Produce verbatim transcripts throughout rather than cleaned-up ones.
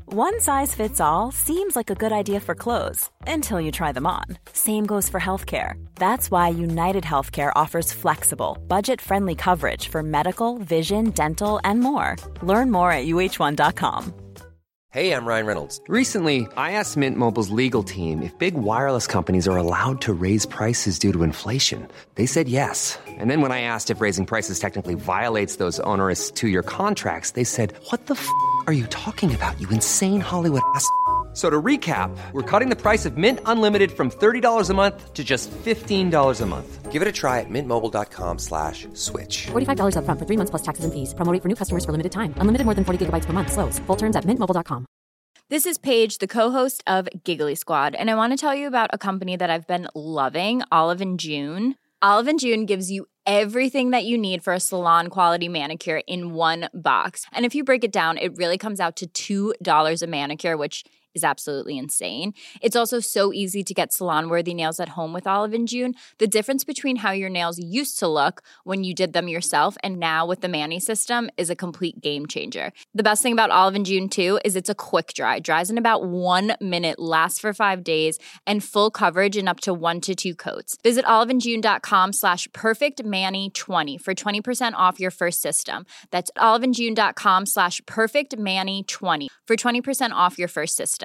One size fits all seems like a good idea for clothes until you try them on. Same goes for healthcare. That's why United Healthcare offers flexible, budget-friendly coverage for medical, vision, dental, and more. Learn more at U H one dot com. Hey, I'm Ryan Reynolds. Recently, I asked Mint Mobile's legal team if big wireless companies are allowed to raise prices due to inflation. They said yes. And then when I asked if raising prices technically violates those onerous two-year contracts, they said, what the f*** are you talking about, you insane Hollywood ass f- So to recap, we're cutting the price of Mint Unlimited from thirty dollars a month to just fifteen dollars a month. Give it a try at mintmobile.com slash switch. forty-five dollars up front for three months plus taxes and fees. Promo rate for new customers for limited time. Unlimited more than forty gigabytes per month. Slows full terms at mint mobile dot com. This is Paige, the co-host of Giggly Squad, and I want to tell you about a company that I've been loving, Olive and June. Olive and June gives you everything that you need for a salon-quality manicure in one box. And if you break it down, it really comes out to two dollars a manicure, which is absolutely insane. It's also so easy to get salon-worthy nails at home with Olive and June. The difference between how your nails used to look when you did them yourself and now with the Mani system is a complete game changer. The best thing about Olive and June, too, is it's a quick dry. Dries in about one minute, lasts for five days, and full coverage in up to one to two coats. Visit oliveandjune.com slash perfectmani20 for twenty percent off your first system. That's oliveandjune.com slash perfectmani20 for twenty percent off your first system.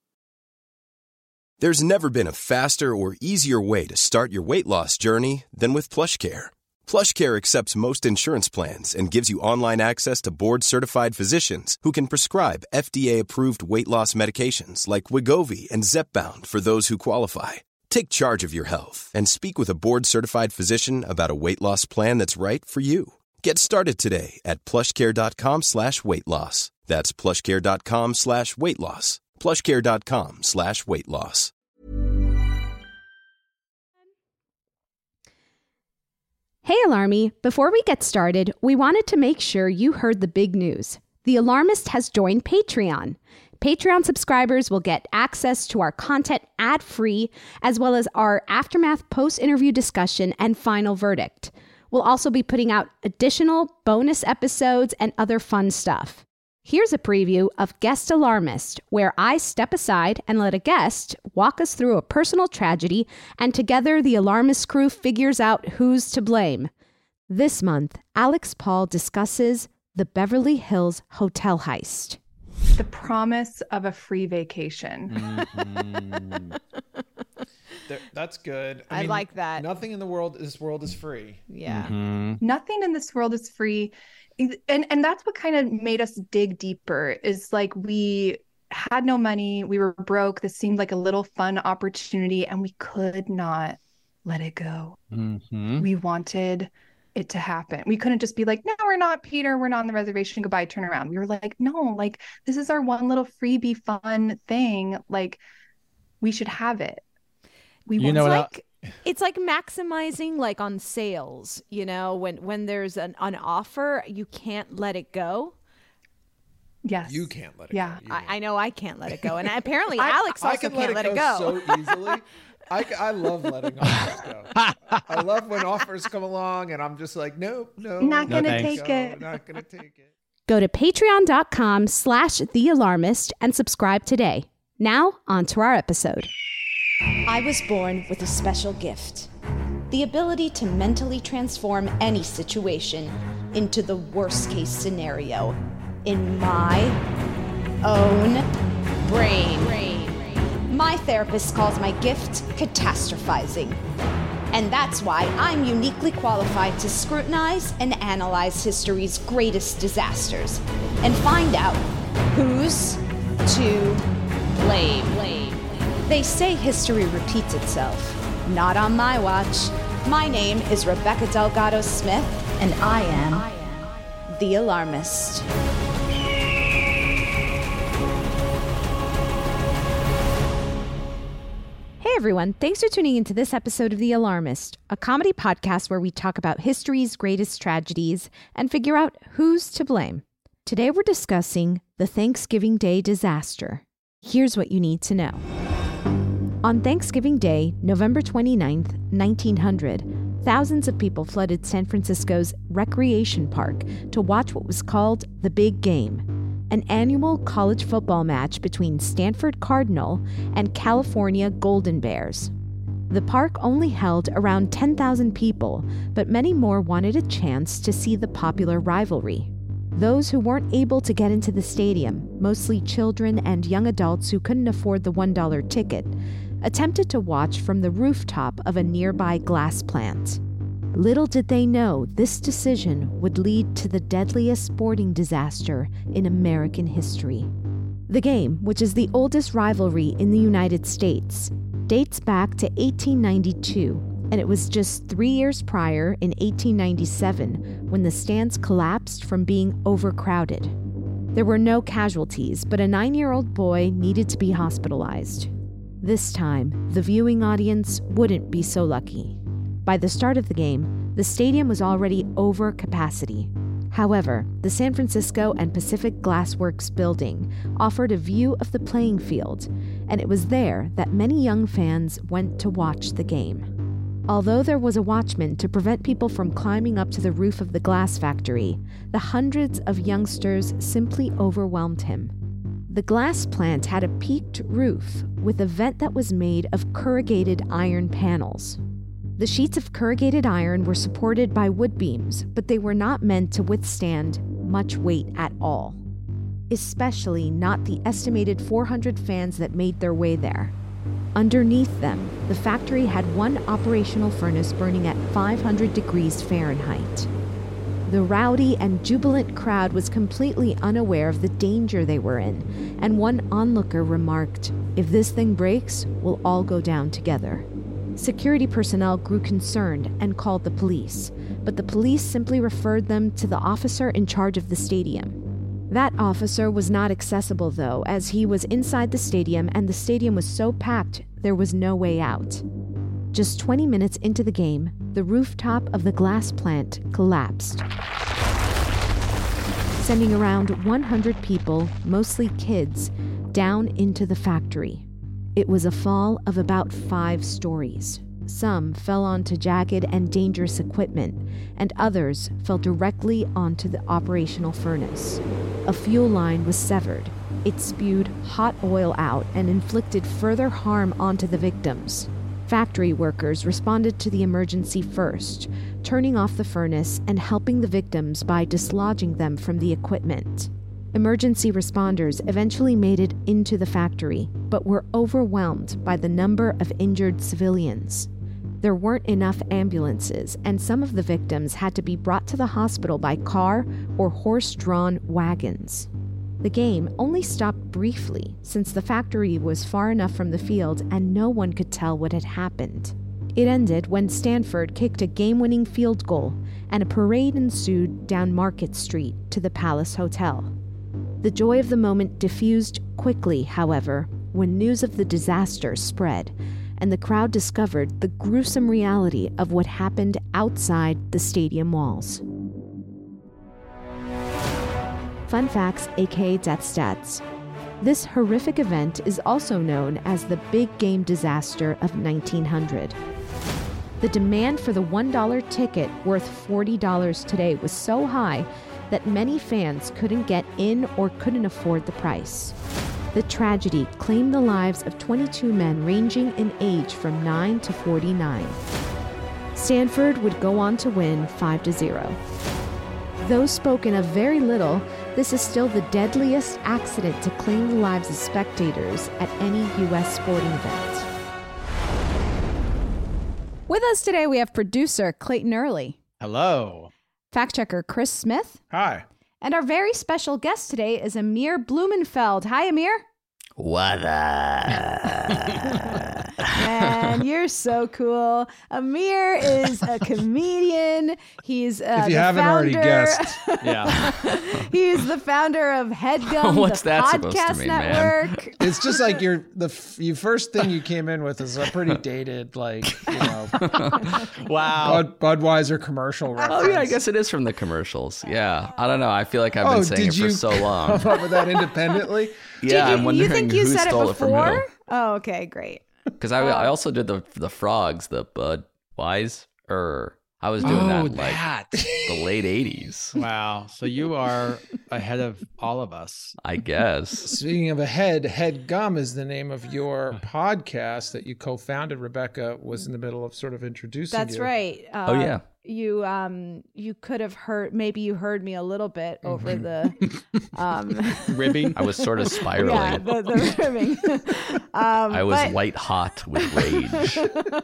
There's never been a faster or easier way to start your weight loss journey than with PlushCare. PlushCare accepts most insurance plans and gives you online access to board-certified physicians who can prescribe F D A-approved weight loss medications like Wegovy and Zepbound for those who qualify. Take charge of your health and speak with a board-certified physician about a weight loss plan that's right for you. Get started today at plushcare.com slash weight loss. That's plushcare.com slash weight loss. plushcare.com slash weight loss. Hey, Alarmy. Before we get started, we wanted to make sure you heard the big news. The Alarmist has joined Patreon. Patreon subscribers will get access to our content ad-free, as well as our Aftermath post-interview discussion and final verdict. We'll also be putting out additional bonus episodes and other fun stuff. Here's a preview of Guest Alarmist, where I step aside and let a guest walk us through a personal tragedy, and together the Alarmist crew figures out who's to blame. This month, Alex Paul discusses the Beverly Hills hotel heist. The promise of a free vacation. Mm-hmm. There, that's good. I, I mean, like that. Nothing in the world, this world is free. Yeah. Mm-hmm. Nothing in this world is free. And and that's what kind of made us dig deeper, is like we had no money, we were broke. This seemed like a little fun opportunity and we could not let it go. Mm-hmm. We wanted it to happen. We couldn't just be like, no, we're not, Peter, we're not on the reservation, goodbye, turn around. We were like, no, like this is our one little freebie fun thing. Like we should have it. We you want know like it's like maximizing like on sales, you know, when when there's an, an offer, you can't let it go. Yes. You can't let it yeah. go. I, I know I can't let it go. And apparently I, Alex also I can can't let let it it go, go. so easily. I, I love letting offers go. I love when offers come along and I'm just like, nope, no. Not no, gonna thanks. take no, it. Not going to take it. Go to patreon.com slash The Alarmist and subscribe today. Now, on to our episode. I was born with a special gift. The ability to mentally transform any situation into the worst case scenario in my own brain. My therapist calls my gift catastrophizing. And that's why I'm uniquely qualified to scrutinize and analyze history's greatest disasters and find out who's to blame. They say history repeats itself. Not on my watch. My name is Rebecca Delgado Smith, and I am the Alarmist. Hey everyone, thanks for tuning into this episode of The Alarmist, a comedy podcast where we talk about history's greatest tragedies and figure out who's to blame. Today we're discussing the Thanksgiving Day disaster. Here's what you need to know. On Thanksgiving Day, November twenty-ninth, nineteen hundred, thousands of people flooded San Francisco's Recreation Park to watch what was called the Big Game. an annual college football match between Stanford Cardinal and California Golden Bears. The park only held around ten thousand people, but many more wanted a chance to see the popular rivalry. Those who weren't able to get into the stadium, mostly children and young adults who couldn't afford the one dollar ticket, attempted to watch from the rooftop of a nearby glass plant. Little did they know this decision would lead to the deadliest sporting disaster in American history. The game, which is the oldest rivalry in the United States, dates back to eighteen ninety-two, and it was just three years prior, in eighteen ninety-seven, when the stands collapsed from being overcrowded. There were no casualties, but a nine-year-old boy needed to be hospitalized. This time, the viewing audience wouldn't be so lucky. By the start of the game, the stadium was already over capacity. However, the San Francisco and Pacific Glassworks building offered a view of the playing field, and it was there that many young fans went to watch the game. Although there was a watchman to prevent people from climbing up to the roof of the glass factory, the hundreds of youngsters simply overwhelmed him. The glass plant had a peaked roof with a vent that was made of corrugated iron panels. The sheets of corrugated iron were supported by wood beams, but they were not meant to withstand much weight at all, especially not the estimated four hundred fans that made their way there. Underneath them, the factory had one operational furnace burning at five hundred degrees Fahrenheit. The rowdy and jubilant crowd was completely unaware of the danger they were in, and one onlooker remarked, "If this thing breaks, we'll all go down together." Security personnel grew concerned and called the police, but the police simply referred them to the officer in charge of the stadium. That officer was not accessible, though, as he was inside the stadium and the stadium was so packed there was no way out. Just twenty minutes into the game, the rooftop of the glass plant collapsed, sending around one hundred people, mostly kids, down into the factory. It was a fall of about five stories. Some fell onto jagged and dangerous equipment, and others fell directly onto the operational furnace. A fuel line was severed. It spewed hot oil out and inflicted further harm onto the victims. Factory workers responded to the emergency first, turning off the furnace and helping the victims by dislodging them from the equipment. Emergency responders eventually made it into the factory, but were overwhelmed by the number of injured civilians. There weren't enough ambulances, and some of the victims had to be brought to the hospital by car or horse-drawn wagons. The game only stopped briefly, since the factory was far enough from the field and no one could tell what had happened. It ended when Stanford kicked a game-winning field goal, and a parade ensued down Market Street to the Palace Hotel. The joy of the moment diffused quickly, however, when news of the disaster spread, and the crowd discovered the gruesome reality of what happened outside the stadium walls. Fun facts, aka Death Stats. This horrific event is also known as the Big Game Disaster of nineteen hundred. The demand for the one dollar ticket worth forty dollars today was so high that many fans couldn't get in or couldn't afford the price. The tragedy claimed the lives of twenty-two men ranging in age from nine to forty-nine. Stanford would go on to win five to zero. Though spoken of very little, this is still the deadliest accident to claim the lives of spectators at any U S sporting event. With us today, we have producer Clayton Early. Hello. Fact checker Chris Smith. Hi. And our very special guest today is Amir Blumenfeld. Hi, Amir. What up? Man, you're so cool. Amir is a comedian. He's uh, if you the haven't founder, already guessed, yeah, he's the founder of HeadGum, What's the that podcast supposed to mean, network. Man? It's just like you're the f- you first thing you came in with is a pretty dated, like, you know, wow, Bud, Budweiser commercial reference. Oh yeah, I guess it is from the commercials. Yeah, I don't know. I feel like I've been oh, saying it for so long. Come up with that independently? Yeah, Did you, I'm wondering you think you who said stole it it from before? who. Oh, okay, great. Because I, I also did the the frogs, the Budweiser. Or I was doing Oh, that like that. the late eighties. Wow. So you are ahead of all of us. I guess. Speaking of ahead, HeadGum is the name of your podcast that you co-founded. Rebecca was in the middle of sort of introducing That's you. right. Uh, Oh, yeah. You um you could have heard maybe you heard me a little bit over the um Ribbing. I was sort of spiraling. yeah the, the ribbing. um, I was but- white hot with rage.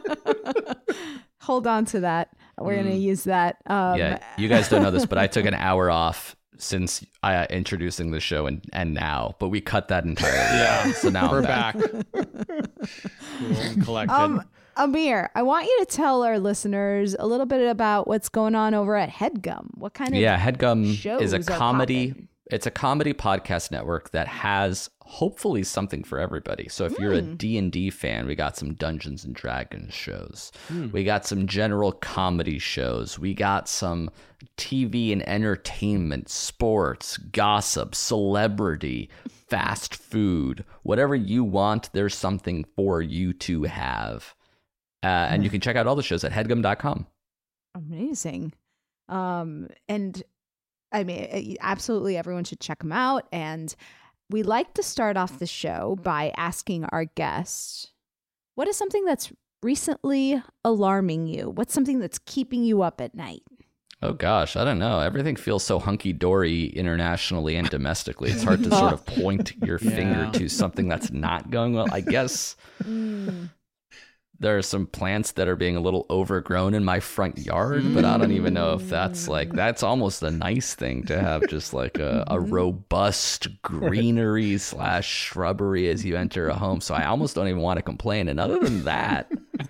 Hold on to that. We're gonna use that. Um, Yeah, you guys don't know this, but I took an hour off since uh, introducing the show and, and now, but we cut that entirely. Yeah. So now We're I'm back. back. Cool and collected. Um, Amir, I want you to tell our listeners a little bit about what's going on over at HeadGum. What kind of Yeah, HeadGum shows is a are comedy. popping? It's a comedy podcast network that has hopefully something for everybody. So if you're a D and D fan, we got some Dungeons and Dragons shows. We got some general comedy shows. We got some T V and entertainment, sports, gossip, celebrity, fast food. Whatever you want, there's something for you to have. Uh, and you can check out all the shows at headgum dot com. Amazing. Um, and I mean, absolutely everyone should check them out. And we like to start off the show by asking our guests, what is something that's recently alarming you? What's something that's keeping you up at night? Oh gosh, I don't know. Everything feels so hunky-dory internationally and domestically. It's hard to sort of point your finger Yeah. to something that's not going well. I guess there are some plants that are being a little overgrown in my front yard, but I don't even know if that's like, that's almost a nice thing to have, just like a, a robust greenery slash shrubbery as you enter a home. So I almost don't even want to complain. And other than that,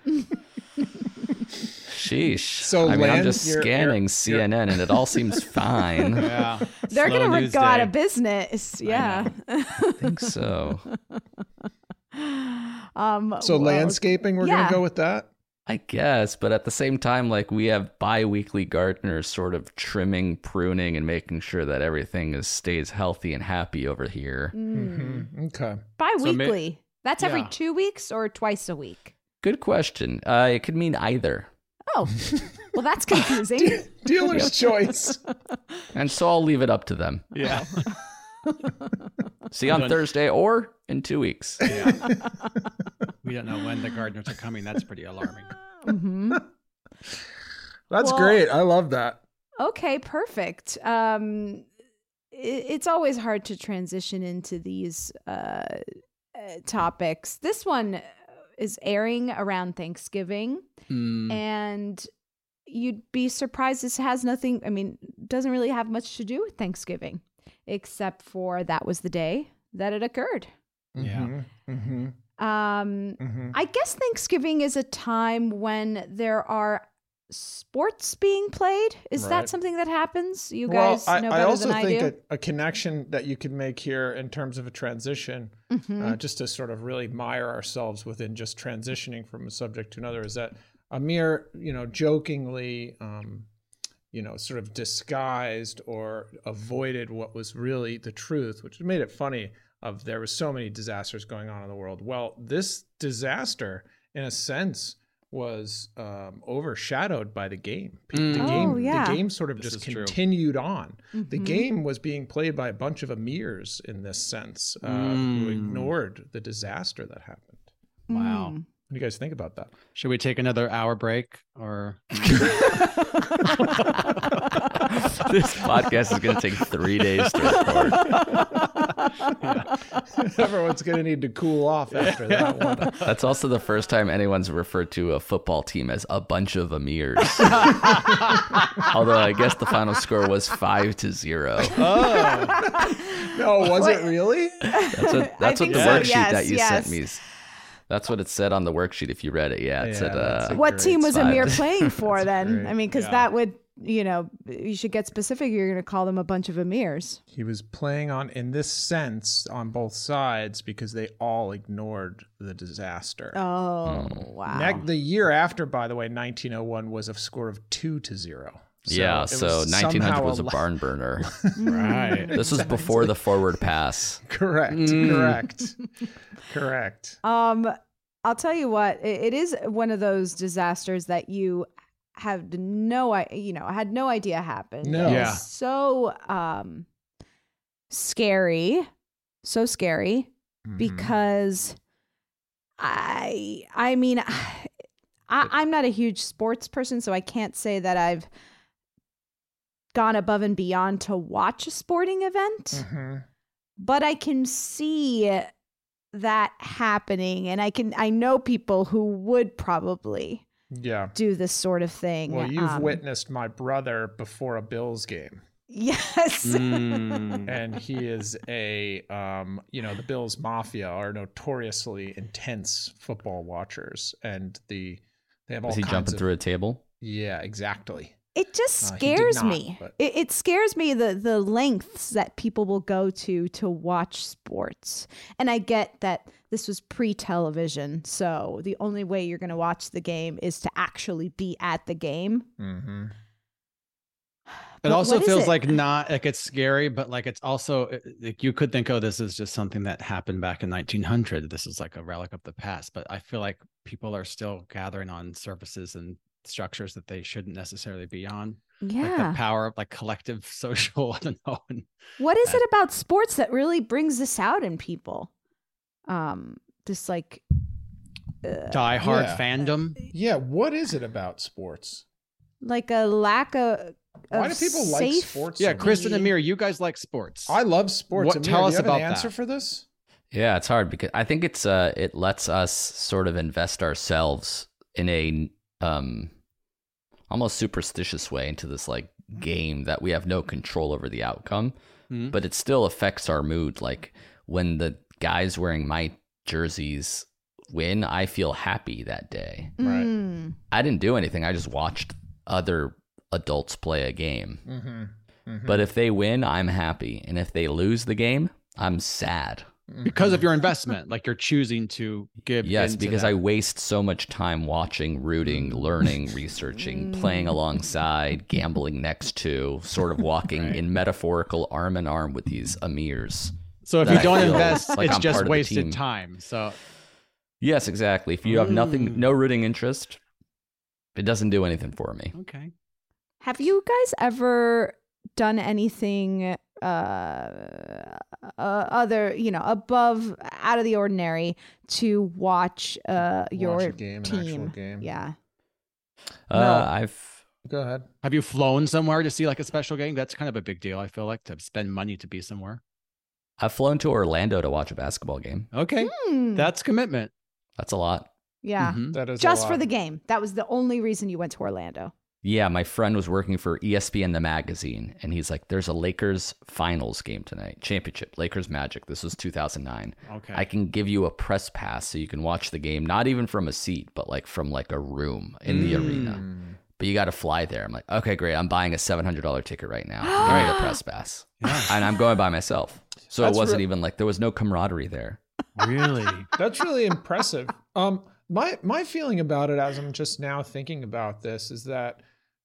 sheesh. So, I mean, I'm Lan, just you're- scanning you're- C N N and it all seems fine. Yeah. They're Slow going to news go out day. of business. Yeah. I think so. um, So well, landscaping, we're yeah. going to go with that? I guess, but at the same time, like we have bi-weekly gardeners sort of trimming, pruning, and making sure that everything is stays healthy and happy over here. Mm-hmm. Okay. Bi-weekly. That's every Yeah. two weeks or twice a week? Good question. Uh, it could mean either. Oh, well, that's confusing. Dealer's choice. And so I'll leave it up to them. Yeah. See you on Done. Thursday or in two weeks. Yeah. We don't know when the gardeners are coming. That's pretty alarming. hmm That's Well- great. I love that. Okay, perfect. Um, it, it's always hard to transition into these uh, uh, topics. This one is airing around Thanksgiving, Mm. and you'd be surprised this has nothing, I mean, doesn't really have much to do with Thanksgiving, except for that was the day that it occurred. Yeah. Mm-hmm. Um, Mm-hmm. I guess Thanksgiving is a time when there are sports being played. Is Right. that something that happens? You Well, guys I, know I better also than I think do. a, a connection that you could make here in terms of a transition, Mhm. uh, just to sort of really mire ourselves within just transitioning from a subject to another, is that Amir, you know, jokingly, um, you know, sort of disguised or avoided what was really the truth, which made it funny. Of there was so many disasters going on in the world. Well, this disaster, in a sense, was um, overshadowed by the game. The Mm. game, Oh, yeah. the game, sort of This just is true. continued on. The Mhm. game was being played by a bunch of emirs in this sense, uh, who Mm. ignored the disaster that happened. Wow. Mm. What do you guys think about that? Should we take another hour break or? This podcast is going to take three days to record. Everyone's going to need to cool off after that one. That's also the first time anyone's referred to a football team as a bunch of emirs. Although I guess the final score was five to zero. Oh. No, was it really? That's what, that's what think the so, worksheet yes, that you yes. sent me. That's what it said on the worksheet if you read it. Yeah, it Yeah, said that's uh, a What great team was five. Amir playing for then? great. I mean, because Yeah. that would, you know, you should get specific. You're going to call them a bunch of Amirs. He was playing on, in this sense, on both sides because they all ignored the disaster. Oh, Hmm. wow. Nec- the year after, by the way, nineteen oh one was a score of two to zero. So yeah, it so was nineteen hundred somehow was a al- barn burner. Right. This was before the forward pass. Correct, Mm. correct, correct. Um, I'll tell you what, it, it is one of those disasters that you had no, I you know, I had no idea happened. No. It was Yeah. so um, scary, so scary Mm-hmm. because I, I mean, I, I'm not a huge sports person, so I can't say that I've gone above and beyond to watch a sporting event, Mm-hmm. but I can see that happening, and I can, I know people who would probably Yeah. do this sort of thing. Well, you've Um, witnessed my brother before a Bills game. Yes. Mm. And he is a, um, you know, the Bills Mafia are notoriously intense football watchers, and the they have all Was he kinds jumping of, through a table? Yeah, exactly. It just Uh, he did scares not, me. but- It, it scares me the the lengths that people will go to to watch sports. And I get that this was pre-television, so the only way you're going to watch the game is to actually be at the game. Mm-hmm. It But also what is feels it? like not like it's scary, but like it's also like you could think, oh, this is just something that happened back in nineteen hundred. This is like a relic of the past. But I feel like people are still gathering on services and structures that they shouldn't necessarily be on. Like Yeah. the power of like collective social, I don't know. And What is Uh, it about sports that really brings this out in people? Um, this like uh, diehard Yeah. fandom. Yeah, what is it about sports? like a lack of, Why of do people like safe- sports? Yeah, so Chris and much? Amir, you guys like sports. I love sports. What- Amir, tell do us you have about an answer that. for this? Yeah, it's hard because I think it's uh it lets us sort of invest ourselves in a um almost superstitious way into this like game that we have no control over the outcome, Mhm. but it still affects our mood. Like when the guys wearing my jerseys win, I feel happy that day. Right. Mm. I didn't do anything. I just watched other adults play a game. Mm-hmm. Mm-hmm. But if they win, I'm happy. And if they lose the game, I'm sad. because of your investment, like you're choosing to give. Yes, into because that. I waste so much time watching, rooting, learning, researching, playing alongside, gambling next to, sort of walking in metaphorical arm in arm with these Amirs. So if that you I don't feel invest, like it's I'm just part of the wasted team. time. So Yes, exactly. If you have nothing, no rooting interest, it doesn't do anything for me. okay. Have you guys ever done anything uh, uh other, you know, above out of the ordinary to watch uh your Watch a game, an actual team? game. Yeah. Uh, No. I've Go ahead. Have you flown somewhere to see like a special game? That's kind of a big deal. I feel like to spend money to be somewhere. I've flown to Orlando to watch a basketball game. Okay, Hmm. that's commitment. That's a lot. Yeah. Mhm. That is a Just for lot. the game. That was the only reason you went to Orlando. Yeah, my friend was working for E S P N the magazine, and he's like, "There's a Lakers finals game tonight, championship, Lakers Magic. This was two thousand nine. Okay. I can give you a press pass so you can watch the game, not even from a seat, but like from like a room in the arena. Mm. But you got to fly there." I'm like, "Okay, great. I'm buying a seven hundred dollars ticket right now. Give me the press pass." And I'm going by myself. So That's it wasn't re- even like there was no camaraderie there. Really? That's really impressive. Um, my my feeling about it, as I'm just now thinking about this, is that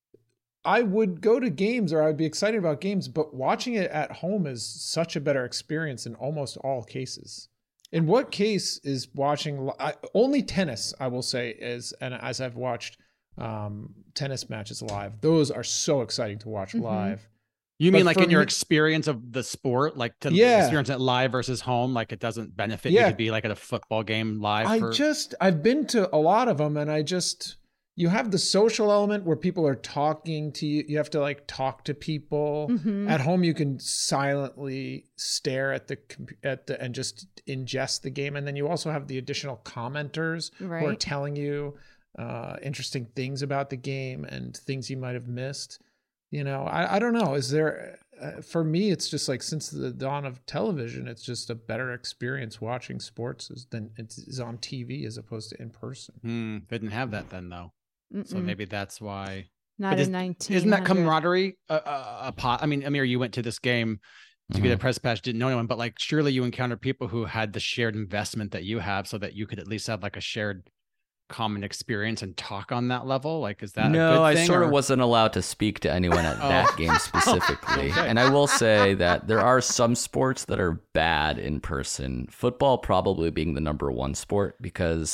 I would go to games or I'd be excited about games, but watching it at home is such a better experience in almost all cases. In what case is watching li- I, only tennis? I will say is, and as I've watched um, tennis matches live, those are so exciting to watch Mhm. live. You mean But like for in your me- experience of the sport, like to Yeah. experience it live versus home, like it doesn't benefit Yeah. you to be like at a football game live? I for... just I've been to a lot of them, and I just you have the social element where people are talking to you. You have to like talk to people. Mhm. At home, you can silently stare at the comp- at the and just ingest the game, and then you also have the additional commenters who are Right. telling you uh, interesting things about the game and things you might have missed. You know, I, I don't know. Is there, uh, for me, it's just like since the dawn of television, it's just a better experience watching sports is, than it is on T V as opposed to in person. Hmm, they didn't have that then though. So Mm-mm. maybe that's why. Not But in is- nineteen. Isn't that camaraderie a, a, a pot? I mean, Amir, you went to this game to get a Mhm. press pass, didn't know anyone, but like surely you encountered people who had the shared investment that you have so that you could at least have like a shared common experience and talk on that level. Like, is that a No, good I thing, sort or- of wasn't allowed to speak to anyone at Oh. that game specifically. Okay. And I will say that there are some sports that are bad in person. Football probably being the number one sport because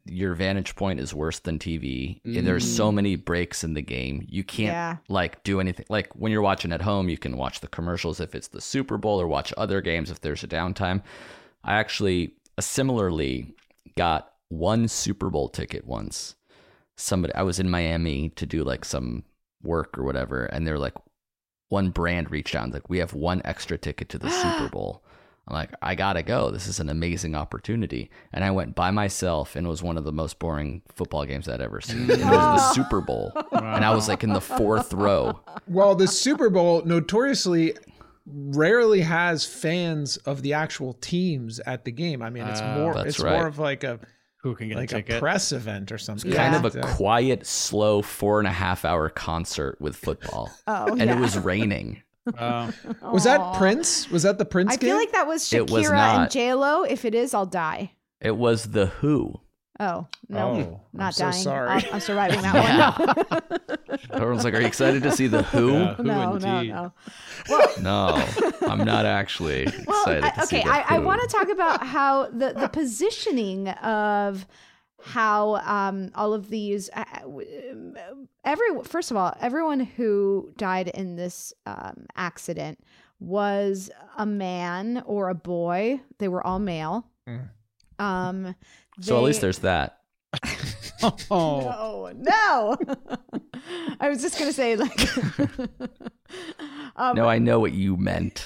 your vantage point is worse than T V. Mm. And there's so many breaks in the game. You can't yeah. like do anything. Like when you're watching at home, you can watch the commercials if it's the Super Bowl or watch other games if there's a downtime. I actually uh, similarly got one Super Bowl ticket once. Somebody, I was in Miami to do like some work or whatever, and they're like, one brand reached out and like, we have one extra ticket to the Super Bowl. I'm like, I gotta go. This is an amazing opportunity. And I went by myself, and it was one of the most boring football games I'd ever seen. And it was the Super Bowl. Wow. And I was like in the fourth row. Well, the Super Bowl notoriously rarely has fans of the actual teams at the game. I mean, it's uh, more it's right. more of like a who can get like a, ticket. a press event or something. It's kind yeah. of a quiet, slow four and a half hour concert with football. Oh, and yeah. it was raining. Uh, was that Prince? Was that the Prince I game? feel like that was It was Shakira not. and J-Lo. If it is, I'll die. It was The Who. Oh, no. Oh, not I'm so dying. sorry. I'm, I'm surviving that one. Everyone's like, are you excited to see The Who? Yeah, who no, indeed. no, no. Well, No, I'm not actually well, excited I, to see okay, The I, I Who. want to talk about how the, the positioning of how um, all of these, uh, every first of all, everyone who died in this um, accident was a man or a boy. They were all male. Mm. Um, so they, at least there's that. oh no, no. I was just gonna say like. um, no, I know what you meant.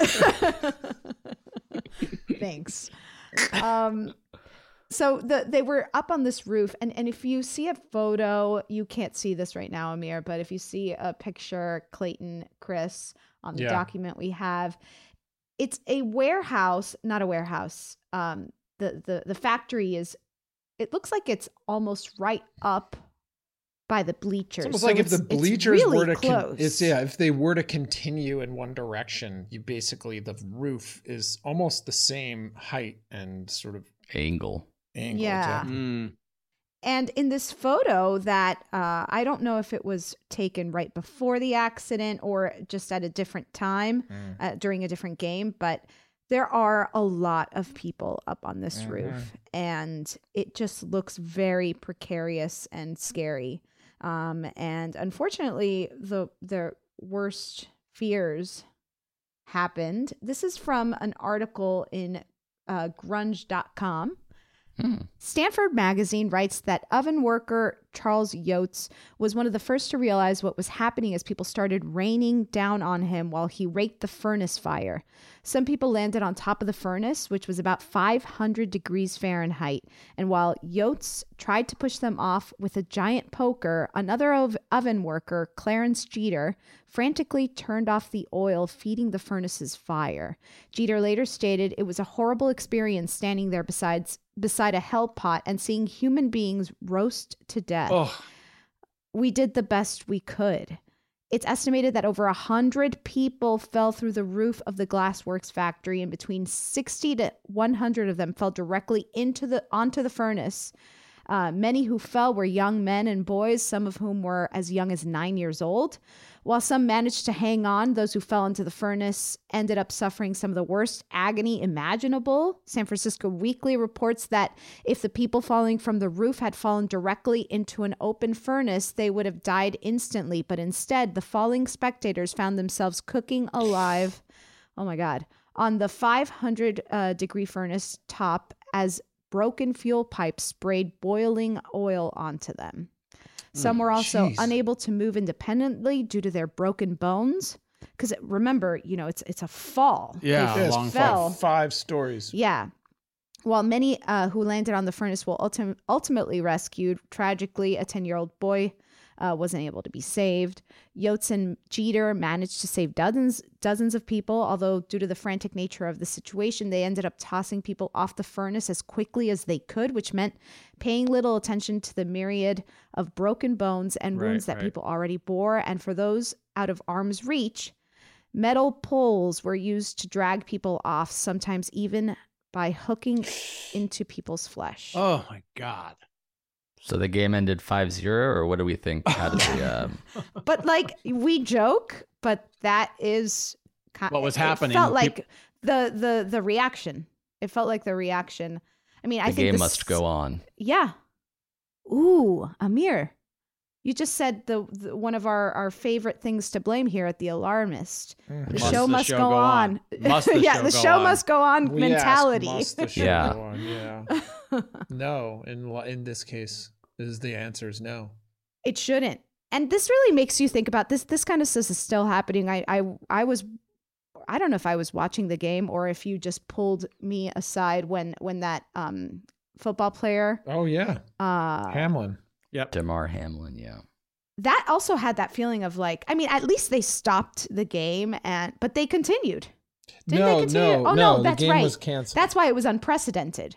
Thanks. Um, so the they were up on this roof, and, and if you see a photo, you can't see this right now, Amir, but if you see a picture, Clayton, Chris, on the yeah. document we have, it's a warehouse, not a warehouse. Um, the the the factory is. It looks like it's almost right up by the bleachers. It's almost so like it's, if the bleachers really were to close. con- it's yeah, if they were to continue in one direction, you basically the roof is almost the same height and sort of angle. Angle. Yeah. Mm. And in this photo that uh, I don't know if it was taken right before the accident or just at a different time mm. uh, during a different game, but there are a lot of people up on this mm-hmm. roof, and it just looks very precarious and scary. Um, and unfortunately, the the worst fears happened. This is from an article in uh, grunge dot com. Hmm. Stanford Magazine writes that oven worker Charles Yotes was one of the first to realize what was happening as people started raining down on him while he raked the furnace fire. Some people landed on top of the furnace, which was about five hundred degrees Fahrenheit, and while Yotes tried to push them off with a giant poker, another ov- oven worker, Clarence Jeter, frantically turned off the oil feeding the furnace's fire. Jeter later stated it was a horrible experience standing there besides beside a hell pot and seeing human beings roast to death. Oh. We did the best we could. It's estimated that over one hundred people fell through the roof of the Glassworks factory, and between sixty to one hundred of them fell directly into the onto the furnace. Uh, many who fell were young men and boys, some of whom were as young as nine years old. While some managed to hang on, those who fell into the furnace ended up suffering some of the worst agony imaginable. San Francisco Weekly reports that if the people falling from the roof had fallen directly into an open furnace, they would have died instantly. But instead, the falling spectators found themselves cooking alive, oh my God, on the five hundred uh, degree furnace top as broken fuel pipes sprayed boiling oil onto them. Some were also Jeez. unable to move independently due to their broken bones. Because remember, you know, it's it's a fall. Yeah, yeah long fell. fall. Five stories. Yeah. While many uh, who landed on the furnace were ultim- ultimately rescued, tragically, a ten-year-old boy uh, wasn't able to be saved. Yotes and Jeter managed to save dozens dozens of people, although due to the frantic nature of the situation, they ended up tossing people off the furnace as quickly as they could, which meant paying little attention to the myriad of broken bones and wounds right, that right. people already bore. And for those out of arm's reach, metal poles were used to drag people off, sometimes even by hooking into people's flesh. Oh, my God. So the game ended five zero, or what do we think? How did the, um... But like we joke, but that is kind what was it happening. Felt like People... the the the reaction. It felt like the reaction. I mean, the I think game this... must go on. Yeah, Ooh, Amir, you just said the, the one of our, our favorite things to blame here at The Alarmist. The Must show the must show go, go on. on? Must the yeah, show the go show on? must go on We mentality. ask, must the show Yeah. go on? Yeah. No, in in this case, is the answer is no. It shouldn't. And this really makes you think about this. This kind of stuff is still happening. I, I, I was, I don't know if I was watching the game or if you just pulled me aside when, when that um, football player. Oh yeah, uh, Hamlin. Yep. Damar Hamlin, yeah. That also had that feeling of like, I mean, at least they stopped the game, and but they continued. Didn't no, they continue? no, oh no, no, that's the game right. was canceled. That's why it was unprecedented.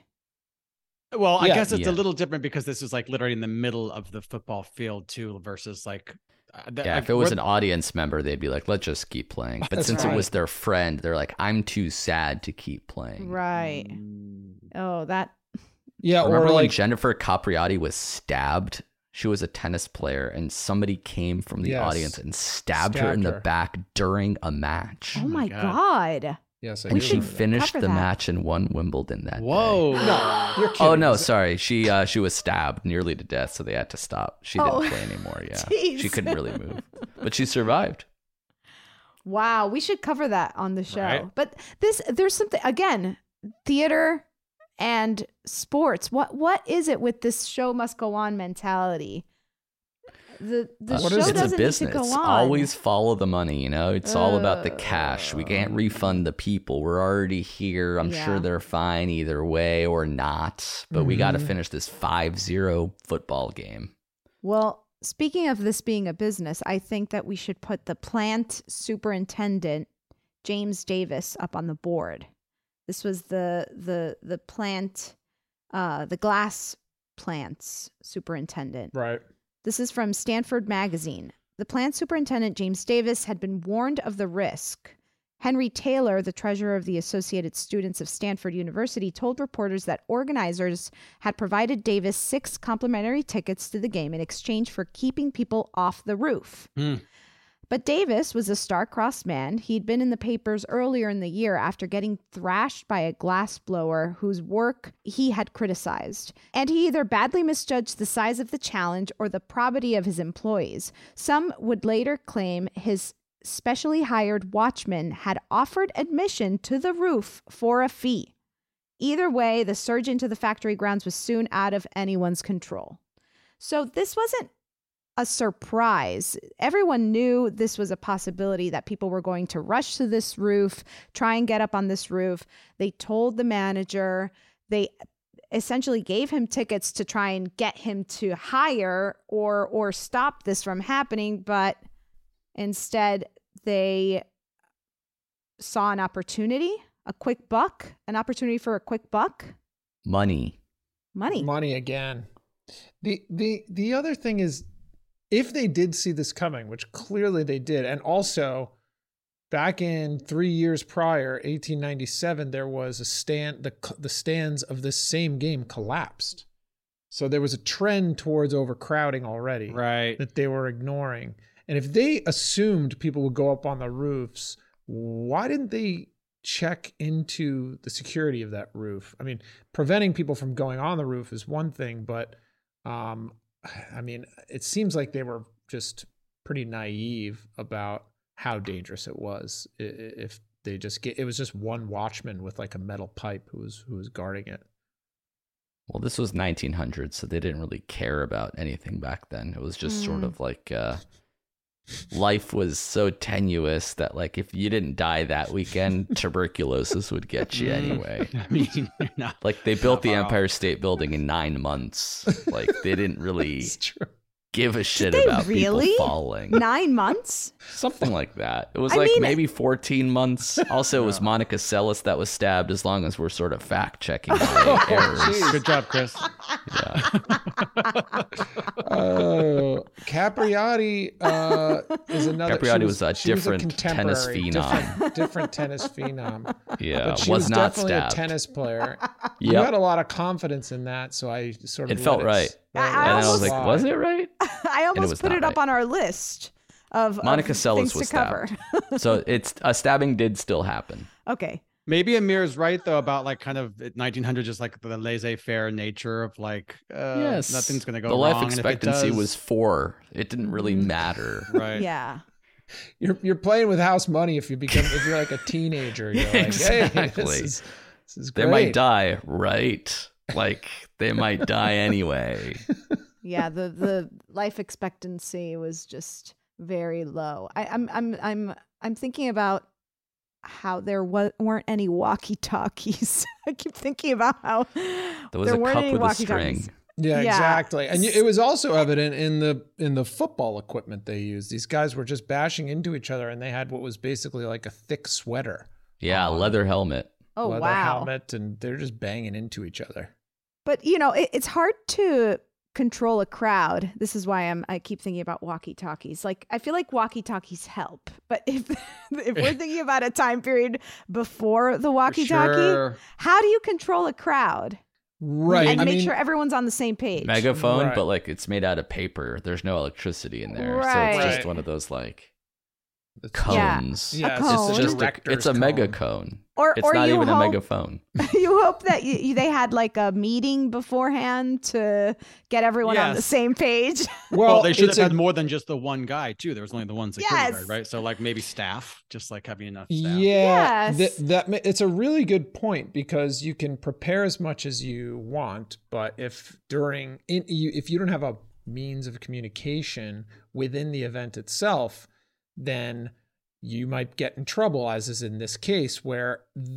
Well, I Yeah. guess it's Yeah. a little different because this is like literally in the middle of the football field too, versus like. Uh, the, Yeah, like, if it was we're- an audience member, they'd be like, let's just keep playing. But That's since right. it was their friend, they're like, I'm too sad to keep playing. Right. Oh, that. yeah, Remember or when like Jennifer Capriati was stabbed? She was a tennis player, and somebody came from the Yes. audience and stabbed, her in Stabbed the her. back during a match. Oh my God. god. yes, I and do she remember that. finished Cover the that. match and won Wimbledon that day. Whoa. No, you're kidding. Oh no, Is it- sorry. She uh, she was stabbed nearly to death, so they had to stop. She Oh, didn't play anymore. Yeah, jeez. she couldn't really move, but she survived. Wow, we should cover that on the show. Right. But this, there's something again, theater and sports. What what is it with this show must go on mentality? The the Uh, show it's a doesn't business. need to go on. Always follow the money. You know, it's all about the Uh, cash. We can't refund the people. We're already here. I'm Yeah. sure they're fine either way or not. But we got to Mhm. finish this five zero football game. Well, speaking of this being a business, I think that we should put the plant superintendent, James Davis, up on the board. This was the the the plant, uh, the glass plants superintendent. Right. This is from Stanford Magazine. The plant superintendent, James Davis, had been warned of the risk. Henry Taylor, the treasurer of the Associated Students of Stanford University, told reporters that organizers had provided Davis six complimentary tickets to the game in exchange for keeping people off the roof. Hmm. But Davis was a star-crossed man. He'd been in the papers earlier in the year after getting thrashed by a glassblower whose work he had criticized. And he either badly misjudged the size of the challenge or the probity of his employees. Some would later claim his specially hired watchman had offered admission to the roof for a fee. Either way, the surge into the factory grounds was soon out of anyone's control. So this wasn't a surprise. Everyone knew this was a possibility, that people were going to rush to this roof, try and get up on this roof. They told the manager, they essentially gave him tickets to try and get him to hire or or stop this from happening, but instead they saw an opportunity, a quick buck, an opportunity for a quick buck. Money. Money. Money again. The the the other thing is, if they did see this coming, which clearly they did, and also back in three years prior, eighteen ninety-seven, there was a stand, the the stands of this same game collapsed. So there was a trend towards overcrowding already, Right. that they were ignoring. And if they assumed people would go up on the roofs, why didn't they check into the security of that roof? I mean, preventing people from going on the roof is one thing, but um, I mean, it seems like they were just pretty naive about how dangerous it was. I- i- If they just get, it was just one watchman with like a metal pipe who was who was guarding it. Well, this was nineteen hundred, so they didn't really care about anything back then. It was just sort Mm. of like uh, life was so tenuous that, like, if you didn't die that weekend, tuberculosis would get you Mm. anyway. I mean, you're not. Like, they built the far off. Empire State Building in nine months. Like, they didn't really It's true. give a shit they about really? people falling. Nine months? Something like that. It was I like mean- maybe fourteen months. Also, it was Monica Seles that was stabbed, as long as we're sort of fact checking Oh, errors. Good job, Chris. Yeah. Oh, Capriati uh, is another. Capriati she was a she was different tennis contemporary, phenom. Different, different tennis phenom. Yeah, but she was was, not definitely stabbed. a tennis player. You Yep. had a lot of confidence in that, so I sort of. It felt let right. I- I And then I was almost- like, was it right? I almost was put not it up right. on our list of Monica of Seles things was to cover. stabbed. So it's a stabbing did still happen. Okay. Maybe Amir's right though about like kind of nineteen hundred, just like the laissez-faire nature of like uh, yes, nothing's gonna go the wrong. life and if it expectancy does- was four. It didn't really matter. right. Yeah. You're you're playing with house money if you become if you're like a teenager. You're like, Exactly. hey, this is, this is They great. might die, right? Like they might die anyway. Yeah, the the life expectancy was just very low. I, I'm I'm I'm I'm thinking about how there wa- weren't any walkie-talkies. I keep thinking about how There was there a weren't cup any with a walkie-talkies. string. Yeah, Yeah. exactly. And you- it was also evident in the in the football equipment they used. These guys were just bashing into each other, and they had what was basically like a thick sweater, Yeah, on, leather helmet. Oh leather wow! helmet, and they're just banging into each other. But you know, it, it's hard to control a crowd. This is why I'm I keep thinking about walkie-talkies. Like I feel like walkie-talkies help, but if if we're thinking about a time period before the walkie-talkie, Sure. how do you control a crowd? Right. And I make mean, sure everyone's on the same page. Megaphone, Right. but like it's made out of paper. There's no electricity in there. So Right. it's just Right. one of those like Yeah. cones. Yeah, A it's cone. It's just a, director's it's a cone. mega cone. Or It's or not you even a hope, megaphone. you hope that you, you, they had like a meeting beforehand to get everyone on the Yes. same page. Well, they should have it's a- had more than just the one guy too. There was only the one security Yes. guard, right? So like maybe staff, just like having enough staff. Yeah, Yes. that, that ma- it's a really good point because you can prepare as much as you want, but if during in, you, if you don't have a means of communication within the event itself, then you might get in trouble, as is in this case, where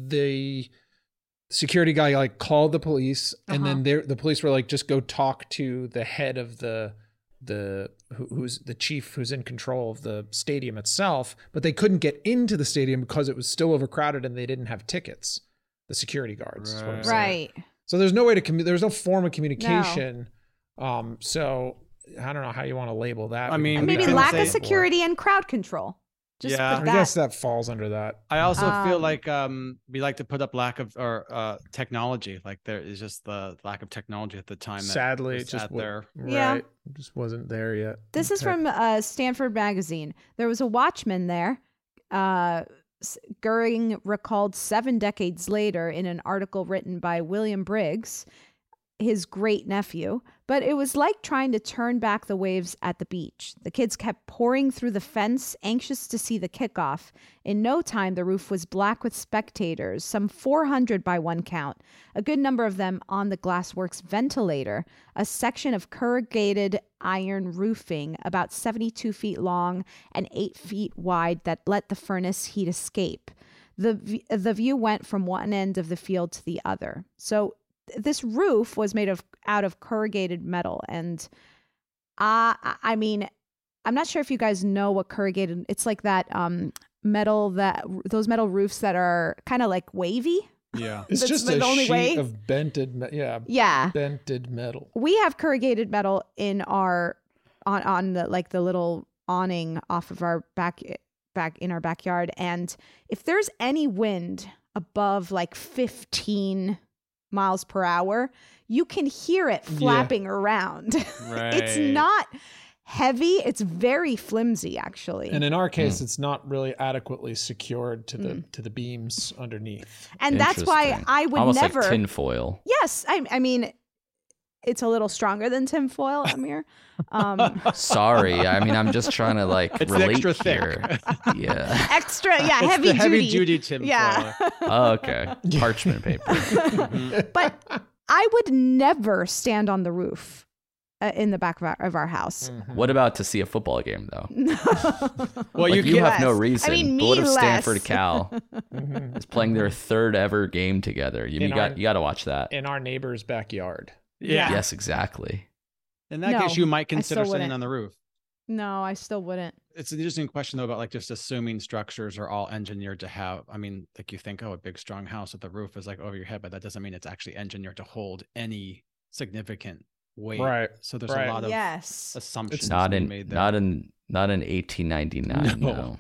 the security guy like called the police, and Uh-huh. then they the police were like, just go talk to the head of the the who, who's the chief who's in control of the stadium itself, but they couldn't get into the stadium because it was still overcrowded and they didn't have tickets. The security guards, is what I'm saying. Right. So there's no way to commu- there's no form of communication. Um, so I don't know how you want to label that. I We mean, can put Maybe that can lack say- of security and crowd control. Just Yeah. put I that. guess that falls under that. I also feel Um, like um we like to put up lack of or uh technology. Like there is just the lack of technology at the time. That Sadly, was it just at wa- there. Yeah. right, it just wasn't there yet. This is Okay. from uh, Stanford Magazine. There was a watchman there. Uh, S- Goering recalled seven decades later in an article written by William Briggs, his great nephew, but it was like trying to turn back the waves at the beach. The kids kept pouring through the fence, anxious to see the kickoff. In no time, the roof was black with spectators, some four hundred by one count, a good number of them on the Glassworks ventilator, a section of corrugated iron roofing about seventy-two feet long and eight feet wide that let the furnace heat escape. The, v- the view went from one end of the field to the other. So this roof was made of out of corrugated metal, and uh, I I mean, I'm not sure if you guys know what corrugated. It's like that um, metal that those metal roofs that are kind of like wavy. Yeah. It's That's just the a only sheet way? of bented, me- yeah, Yeah, bented metal. we have corrugated metal in our on on the like the little awning off of our back back in our backyard, and if there's any wind above like fifteen miles per hour, you can hear it flapping around. It's Right. not heavy, it's very flimsy actually. And in our case, it's not really adequately secured to the to the beams underneath. And that's why Interesting. I would Almost never like tinfoil. Yes, I I mean it's a little stronger than tinfoil, Amir. Um, Sorry, I mean I'm just trying to like It's relate extra thick. here. Yeah. extra, yeah, It's heavy the heavy duty. duty tinfoil. Yeah. Oh, okay. Parchment paper. But I would never stand on the roof uh, in the back of our, of our house. What about to see a football game though? Well, Like, you you can't. have no less. I reason. mean, but what me if Stanford less. Cal is playing their third ever game together? You, In you got our- you got to watch that. In our neighbor's backyard. Yeah. Yes, exactly. In that No, case, you might I consider still sitting wouldn't. on the roof. No, I still wouldn't. It's an interesting question though about like just assuming structures are all engineered to have. I mean, like you think, oh, a big strong house with the roof is like over your head, but that doesn't mean it's actually engineered to hold any significant weight. Right, So there's right. a lot of Yes. assumptions Not being in made there. not in not in eighteen ninety-nine. No. No.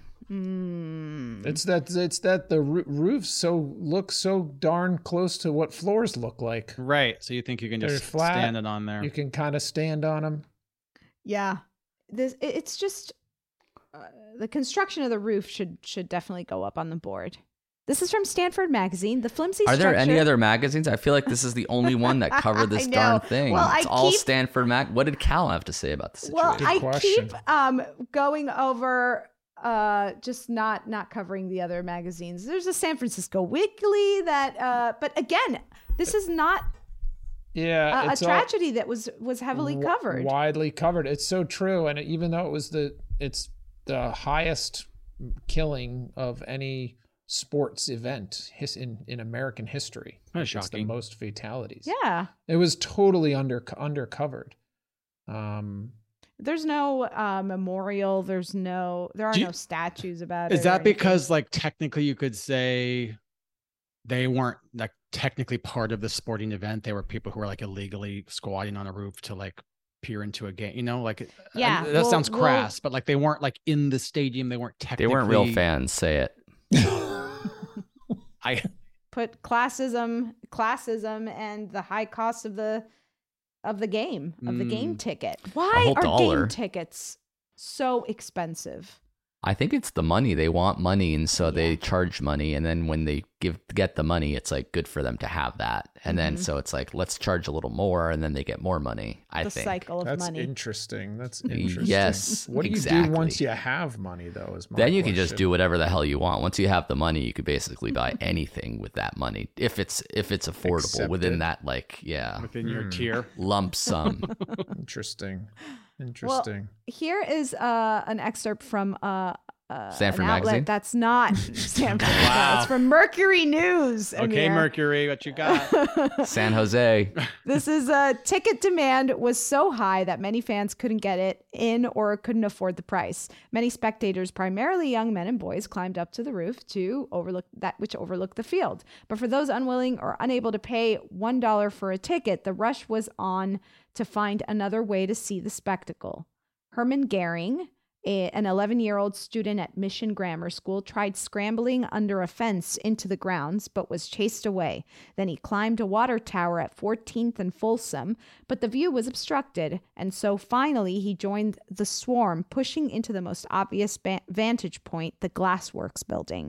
Mm. It's that it's that the roo- roofs so look so darn close to what floors look like. Right. So you think you can They're just flat. stand it on there. You can kind of stand on them. Yeah. This it- it's just uh, the construction of the roof should should definitely go up on the board. This is from Stanford Magazine. The flimsy Are there structure... any other magazines? I feel like this is the only one that covered this I darn know. thing. Well, it's I all keep- Stanford Mag. What did Cal have to say about the situation? Well, Good I question. keep um, going over uh, just not not covering the other magazines. There's a San Francisco Weekly that, uh, but again, this is not Yeah, a, a it's all tragedy that was was heavily w- covered. widely covered. It's so true, and even though it was the it's the highest killing of any sports event his, in in American history. That's It's the shocking. most fatalities. Yeah, It was totally under undercovered. Um, there's no uh, memorial. There's no there are Do you- no statues about it. Is or that anything. because, like, technically you could say they weren't like technically part of the sporting event? They were people who were like illegally squatting on a roof to like peer into a game. You know, like Yeah, uh, that well- sounds well- crass, but like they weren't like in the stadium. They weren't They technically. weren't real fans. Say it. I put classism, classism, and the high cost of the of the game of the game Mm. ticket. Why whole are dollar. game tickets so expensive? I think it's the money. They want money, and so they Yeah. charge money. And then when they give get the money, it's like good for them to have that. And then Mhm. so it's like let's charge a little more, and then they get more money. I the think. cycle of that's money. interesting. That's interesting. Yes, What do you exactly. do once you have money, though? Is my Then you can just question. do whatever the hell you want. Once you have the money, you could basically buy anything with that money if it's if it's affordable Accept within it. that like yeah within your Hmm. tier. lump sum. Interesting. Interesting. Here is uh, an excerpt from uh, uh, Stanford an outlet Magazine? that's not Stanford. Wow. It's from Mercury News. Okay, Amir. Mercury, what you got? San Jose. This is uh, ticket demand was so high that many fans couldn't get it in or couldn't afford the price. Many spectators, primarily young men and boys, climbed up to the roof to overlook that which overlooked the field. But for those unwilling or unable to pay one dollar for a ticket, the rush was on to find another way to see the spectacle. Herman Gehring, a- an eleven-year-old student at Mission Grammar School, tried scrambling under a fence into the grounds, but was chased away. Then he climbed a water tower at fourteenth and Folsom, but the view was obstructed, and so finally he joined the swarm, pushing into the most obvious ba- vantage point, the Glassworks building.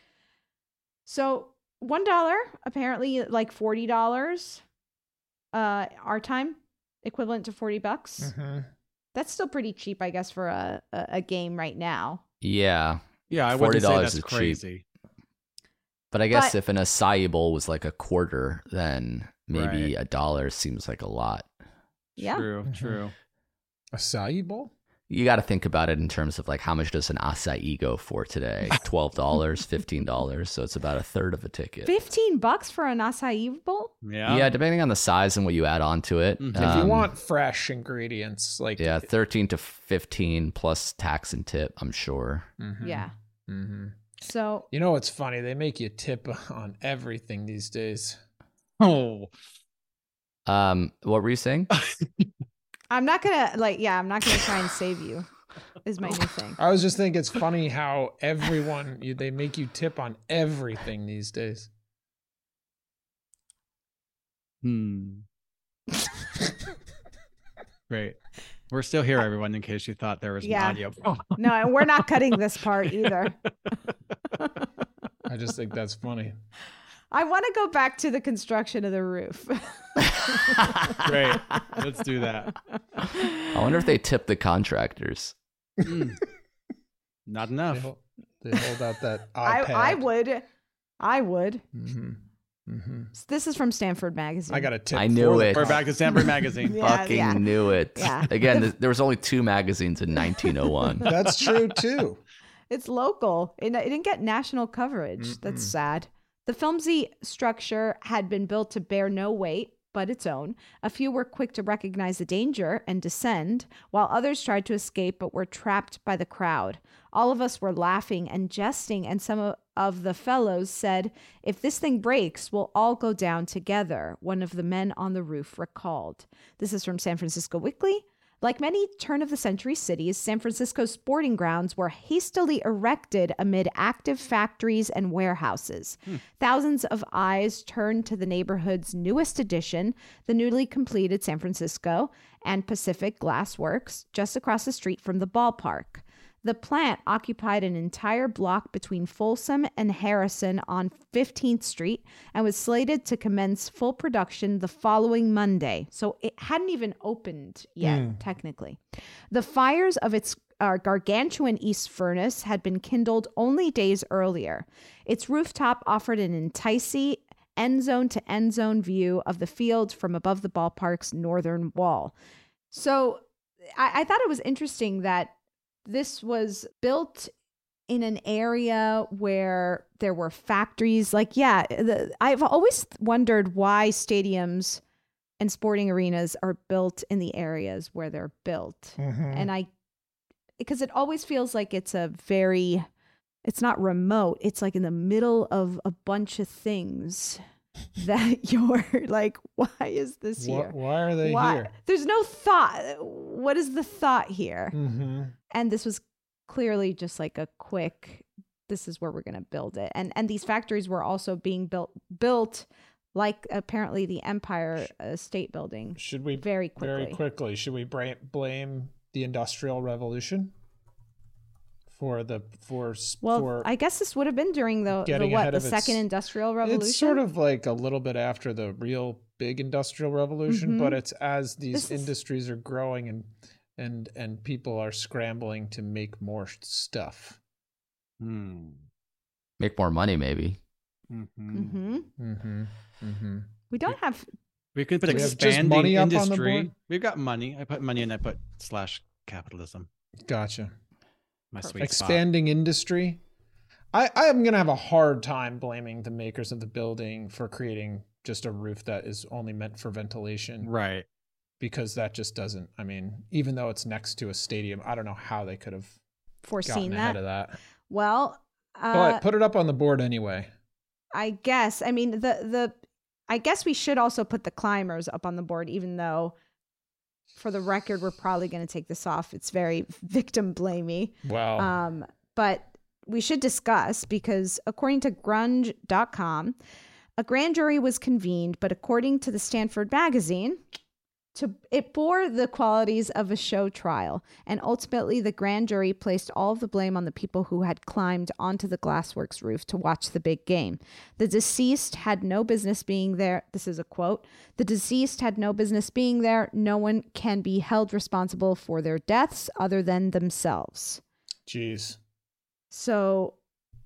So one dollar, apparently like forty dollars, uh, our time, equivalent to forty bucks. Mm-hmm. That's still pretty cheap, I guess, for a, a, a game right now. Yeah. Yeah, I forty wouldn't say dollars that's is cheap. crazy. But I guess But- if an acai bowl was like a quarter, then maybe Right. a dollar seems like a lot. Yeah. True, Mhm. true. Acai bowl? You got to think about it in terms of like how much does an acai go for today? twelve dollars, fifteen dollars. So it's about a third of a ticket. fifteen bucks for an acai bowl? Yeah. Yeah, depending on the size and what you add on to it. Mhm. If you Um, want fresh ingredients, like yeah, thirteen to fifteen plus tax and tip, I'm sure. Mhm. Yeah. Mm-hmm. So You know what's funny? They make you tip on everything these days. Oh, Um, what were you saying? I'm not going to, like, yeah, I'm not going to try and save you, is my new thing. I was just thinking it's funny how everyone you, they make you tip on everything these days. hmm. Great. We're still here, everyone, in case you thought there was Yeah. an audio. No, and we're not cutting this part either. I just think that's funny. I want to go back to the construction of the roof. Great. Let's do that. I wonder if they tip the contractors. Mm. Not They enough. hold, they hold out that I, iPad. I would. I would. Mm-hmm. Mm-hmm. This is from Stanford Magazine. I got a tip. I knew for the it. We're back to Stanford Magazine. Yeah, Fucking yeah. knew it. Yeah. Again, th- there was only two magazines in nineteen oh one. That's true too. It's local. It, it didn't get national coverage. That's Mm-mm. sad. The flimsy structure had been built to bear no weight but its own. A few were quick to recognize the danger and descend, while others tried to escape but were trapped by the crowd. All of us were laughing and jesting, and some of, of the fellows said, "If this thing breaks, we'll all go down together," one of the men on the roof recalled. This is from San Francisco Weekly. Like many turn-of-the-century cities, San Francisco's sporting grounds were hastily erected amid active factories and warehouses. Hmm. Thousands of eyes turned to the neighborhood's newest addition, the newly completed San Francisco and Pacific Glass Works, just across the street from the ballpark. The plant occupied an entire block between Folsom and Harrison on fifteenth Street and was slated to commence full production the following Monday. So it hadn't even opened yet, mm. technically. The fires of its uh, gargantuan east furnace had been kindled only days earlier. Its rooftop offered an enticing end zone to end zone view of the field from above the ballpark's northern wall. So I, I thought it was interesting that this was built in an area where there were factories. Like, yeah, the, I've always wondered why stadiums and sporting arenas are built in the areas where they're built. Mm-hmm. And I, because it always feels like it's a very, it's not remote. It's like in the middle of a bunch of things that you're like, why is this here? Why, why are they why? here? There's no thought. What is the thought here? Mm-hmm. And this was clearly just like a quick, this is where we're going to build it. And and these factories were also being built, built like apparently the Empire uh, State Building. Should we, very quickly. very quickly, should we bra- blame the Industrial Revolution? For the for well, for I guess this would have been during the, the what the second industrial revolution. It's sort of like a little bit after the real big industrial revolution, mm-hmm. but it's as these this industries is... are growing and and and people are scrambling to make more stuff. Hmm. Make more money, maybe. Mm-hmm. Mm-hmm. Mm-hmm. Mm-hmm. We don't have. We could put we expanding money up industry. On the board? We've got money. I put money and I put slash capitalism. Gotcha. My sweet expanding spot. Industry. I, I am going to have a hard time blaming the makers of the building for creating just a roof that is only meant for ventilation. Right. Because that just doesn't, I mean, even though it's next to a stadium, I don't know how they could have foreseen gotten ahead of that. Well, uh, but put it up on the board anyway. I guess. I mean, the, the, I guess we should also put the climbers up on the board, even though for the record, we're probably going to take this off. It's very victim blamey. Wow. Um, but we should discuss because according to grunge dot com, a grand jury was convened, but according to the Stanford magazine, to it bore the qualities of a show trial. And ultimately, the grand jury placed all of the blame on the people who had climbed onto the Glassworks roof to watch the big game. The deceased had no business being there. This is a quote. The deceased had no business being there. No one can be held responsible for their deaths other than themselves. Jeez. So...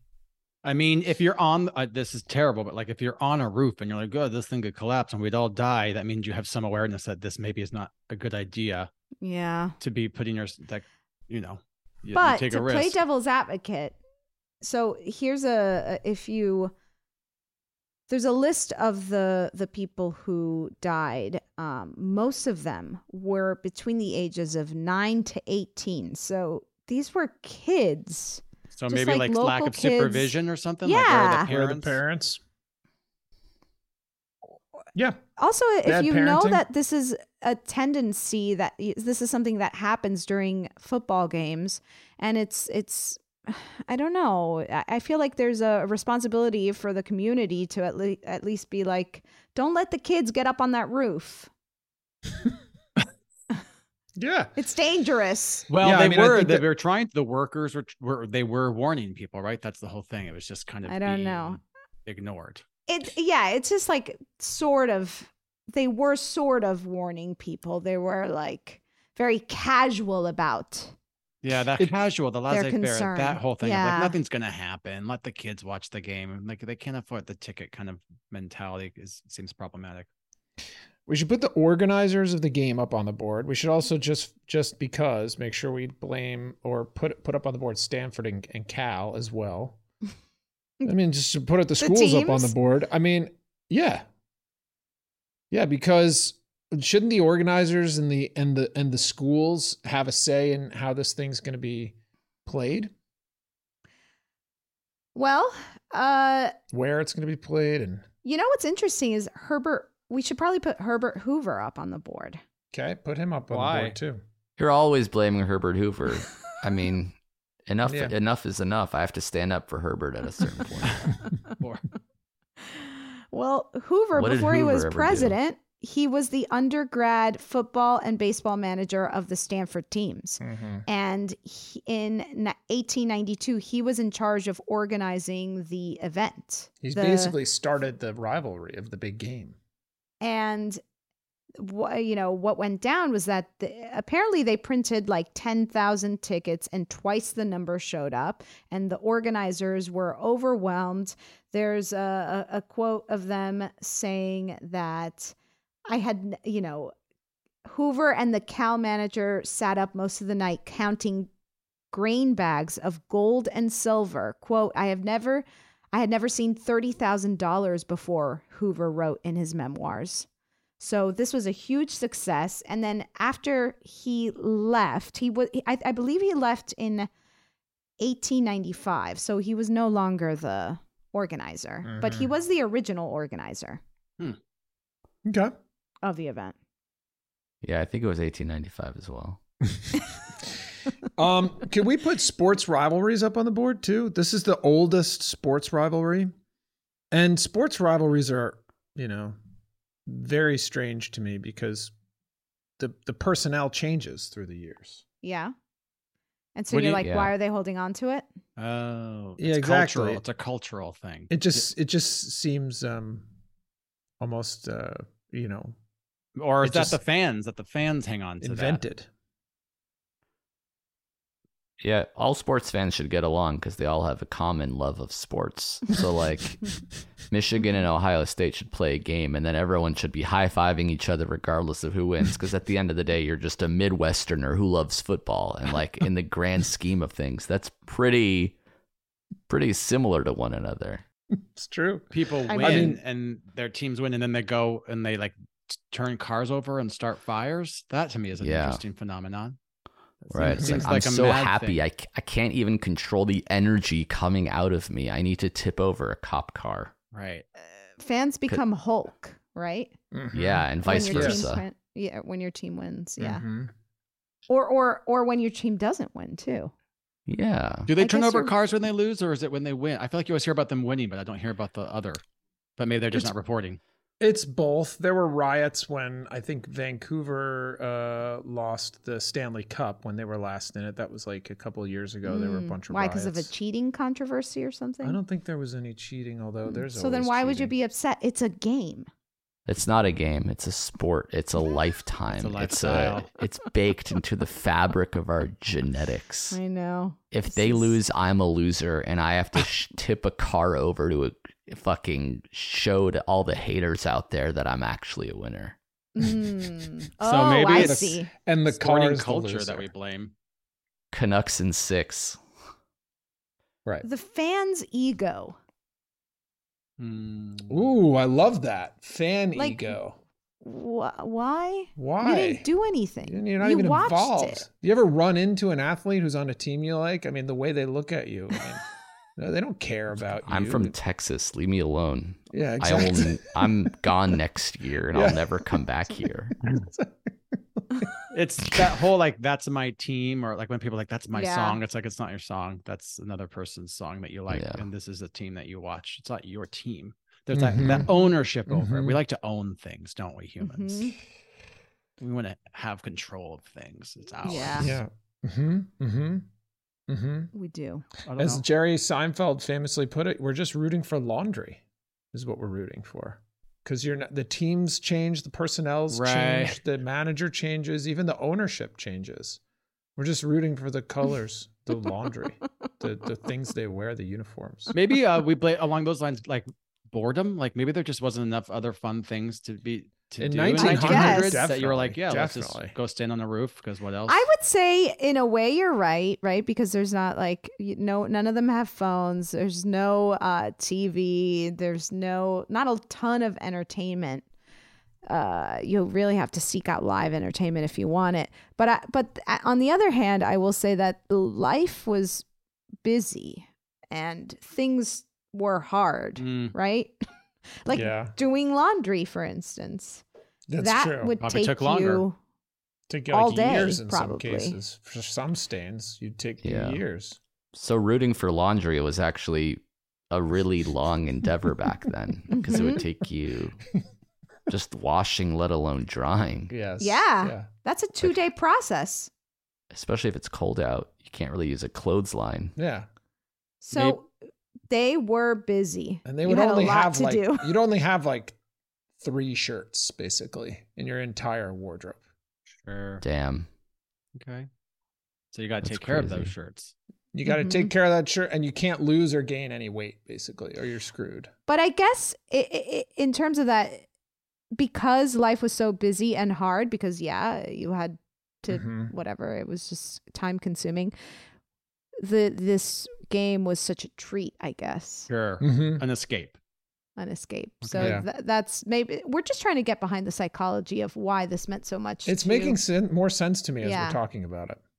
I mean, if you're on, uh, this is terrible, but like if you're on a roof and you're like, oh, this thing could collapse and we'd all die, that means you have some awareness that this maybe is not a good idea. Yeah. To be putting your, like, you know, you, but you take to a risk. Play devil's advocate, so here's a, if you, there's a list of the, the people who died. Um, most of them were between the ages of nine to eighteen. So these were kids. So just maybe like, like lack of kids. supervision or something? Yeah. Like where are the Where parents? are the parents? Yeah. Also, if Bad you parenting. know that this is a tendency, that this is something that happens during football games, and it's, it's, I don't know. I feel like there's a responsibility for the community to at, le- at least be like, don't let the kids get up on that roof. Yeah, it's dangerous. Well, yeah, they I mean, were. They that... were trying. The workers were, were. They were warning people, right? That's the whole thing. It was just kind of. I don't know. Ignored. It. Yeah, it's just like sort of. They were sort of warning people. They were like very casual about. Yeah, that it, casual, the laissez-faire, that whole thing. Yeah. Of like nothing's gonna happen. Let the kids watch the game. Like they can't afford the ticket. Kind of mentality is seems problematic. We should put the organizers of the game up on the board. We should also just just because make sure we blame or put put up on the board Stanford and, and Cal as well. I mean, just to put the schools the up on the board. I mean, yeah, yeah, because shouldn't the organizers and the and the and the schools have a say in how this thing's going to be played? Well, uh, where it's going to be played, and you know what's interesting is Herbert. We should probably put Herbert Hoover up on the board. Okay, put him up on Why? the board too. You're always blaming Herbert Hoover. I mean, enough Yeah. enough is enough. I have to stand up for Herbert at a certain point. Well, Hoover, What did before he Hoover was ever do? president, he was the undergrad football and baseball manager of the Stanford teams. Mm-hmm. And he, in eighteen ninety-two, he was in charge of organizing the event. He's the, basically started the rivalry of the big game. And what you know what went down was that the, apparently they printed like ten thousand tickets and twice the number showed up, and the organizers were overwhelmed. There's a, a, a quote of them saying that I had, you know, Hoover and the Cal manager sat up most of the night counting grain bags of gold and silver. Quote, I have never, I had never seen thirty thousand dollars before, Hoover wrote in his memoirs. So this was a huge success. And then after he left, he was, I, I believe he left in eighteen ninety-five. So he was no longer the organizer, mm-hmm. but he was the original organizer. Hmm. Okay. Of the event. Yeah, I think it was eighteen ninety-five as well. um, can we put sports rivalries up on the board too? This is the oldest sports rivalry. And sports rivalries are, you know, very strange to me because the the personnel changes through the years. Yeah. And so What do you're you- like, yeah. why are they holding on to it? Oh, Yeah, it's exactly. cultural. It's a cultural thing. It just it just seems um almost uh you know Or is it that just the fans that the fans hang on to that? invented. Yeah, all sports fans should get along because they all have a common love of sports. So, like, Michigan and Ohio State should play a game, and then everyone should be high-fiving each other regardless of who wins. Because at the end of the day, you're just a Midwesterner who loves football, and like in the grand scheme of things, that's pretty, pretty similar to one another. It's true. People I win mean- and their teams win, and then they go and they like t- turn cars over and start fires. That to me is an Yeah. interesting phenomenon. It Right. seems- It's like, seems I'm a so mad happy. thing. I, c- I can't even control the energy coming out of me. I need to tip over a cop car. Right. Fans become Hulk, right? Mm-hmm. Yeah, and vice when your team versa. win- yeah, when your team wins. Yeah. Mm-hmm. Or or or when your team doesn't win too. Yeah. Do they I turn guess over you're- cars when they lose, or is it when they win? I feel like you always hear about them winning, but I don't hear about the other. But maybe they're just It's- not reporting. It's both. There were riots when I think Vancouver uh, lost the Stanley Cup when they were last in it. That was like a couple of years ago. There were a Mm. bunch of Why? riots. Because of a cheating controversy or something? I don't think there was any cheating, although there's so then always why would you cheating. be upset? It's a game. It's not a game. It's a sport. It's a lifetime. It's a It's lifestyle. a, it's baked into the fabric of our genetics. I know. If This they is- lose, I'm a loser, and I have to sh- tip a car over to a fucking show to all the haters out there that I'm actually a winner. Mm. So oh, maybe I it's- see. And the Sporting cars culture that we blame. Canucks in six. Right. The fans' ego. Mm. Ooh, I love that. Fan Like, ego. Wh- why? Why? You didn't do anything. And You're not you even watched involved. it. You ever run into an athlete who's on a team you like? I mean, the way they look at you. I mean, no, they don't care about you. I'm from Texas. Leave me alone. Yeah, I exactly. will, I'm gone next year, and Yeah. I'll never come back here. It's that whole like that's my team, or like when people are like that's my Yeah. song. It's like it's not your song. That's another person's song that you like, Yeah. and this is the team that you watch. It's not your team. There's Mhm. that, that ownership over it. Mhm. We like to own things, don't we, humans? Mhm. We want to have control of things. It's ours. Yeah. Yeah. Mm-hmm. Mm-hmm. Mm-hmm. We do. I don't As know. Jerry Seinfeld famously put it, we're just rooting for laundry, is what we're rooting for. Because you're not, the teams change, the personnel's Right. change, the manager changes, even the ownership changes. We're just rooting for the colors, the laundry, the the things they wear, the uniforms. Maybe uh, we play along those lines, like boredom. Like maybe there just wasn't enough other fun things to be to In do nineteen hundreds, nineteen hundreds that you were like, definitely, yeah, let's definitely. just go stand on the roof because what else? I would say, in a way, you're right, right? Because there's not like you no, none of them have phones. There's no uh, T V. There's no, not a ton of entertainment. Uh, you'll really have to seek out live entertainment if you want it. But I, but on the other hand, I will say that life was busy and things were hard, Mm. right? like Yeah. doing laundry, for instance. That's that true. would Probably take took longer. you Take all like day, years in probably. some cases. For some stains, you'd take Yeah. years. So rooting for laundry was actually a really long endeavor back then because it would take you just washing, let alone drying. Yes. Yeah. Yeah. That's a two day process. Especially if it's cold out. You can't really use a clothesline. Yeah. So they were busy. And they You would had a only lot have to like do. you'd only have like three shirts basically in your entire wardrobe. Sure. Damn. Okay. So you got to That's take care of crazy. those shirts. You got to Mhm. take care of that shirt, and you can't lose or gain any weight basically, or you're screwed. But I guess i i in terms of that, because life was so busy and hard, because yeah, you had to Mhm. whatever, it was just time consuming. The this game was such a treat, I guess, Sure. Mm-hmm. An escape. an escape. Okay. So Yeah. tha- that's maybe we're just trying to get behind the psychology of why this meant so much. It's to- making sen- more sense to me as Yeah. we're talking about it.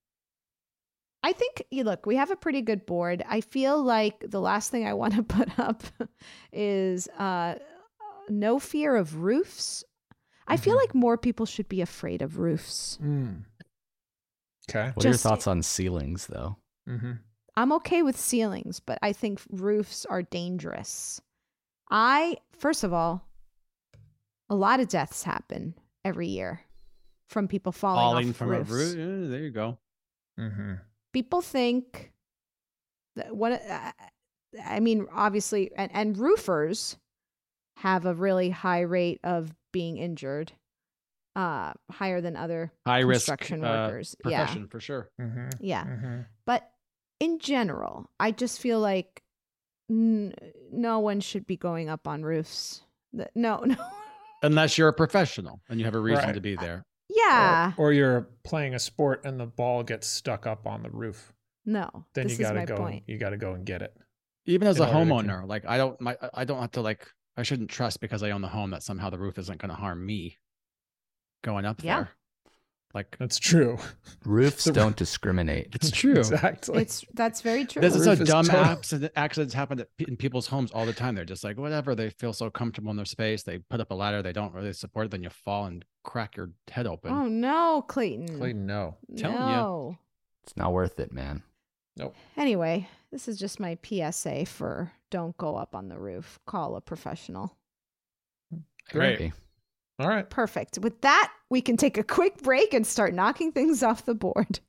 I think you look, we have a pretty good board. I feel like the last thing I want to put up is uh, no fear of roofs. I feel Mhm. like more people should be afraid of roofs. Mm. Okay. What are your Just- thoughts on ceilings, though? Mm-hmm. I'm okay with ceilings, but I think roofs are dangerous. I, first of all, a lot of deaths happen every year from people falling, Falling off from roofs. a roof. Yeah, there you go. Mm-hmm. People think that what uh, I mean, obviously, and, and roofers have a really high rate of being injured, uh, higher than other High risk construction uh, workers. profession for sure. Mm-hmm. Yeah, yeah. Mm-hmm. But in general, I just feel like n- no one should be going up on roofs. Th- No, no. Unless you're a professional and you have a reason Right. to be there. Yeah, Or, or you're playing a sport and the ball gets stuck up on the roof. no. Then this you is gotta my go. point. You gotta go and get it. Even as In a order to homeowner, like I don't my I don't have to like I shouldn't trust because I own the home that somehow the roof isn't going to harm me going up Yeah. there. Like That's true. Roofs The- don't discriminate. it's true. Exactly. It's that's very true. This is so Roof is dumb. total- Accident, accidents happen at- in people's homes all the time. They're just like, whatever. They feel so comfortable in their space. They put up a ladder. They don't really support it. Then you fall and crack your head open. Oh no, Clayton. Clayton, no. telling ya. no. It's not worth it, man. Nope. Anyway, this is just my P S A for don't go up on the roof. Call a professional. Great. Agree. All right. Perfect. With that, we can take a quick break and start knocking things off the board.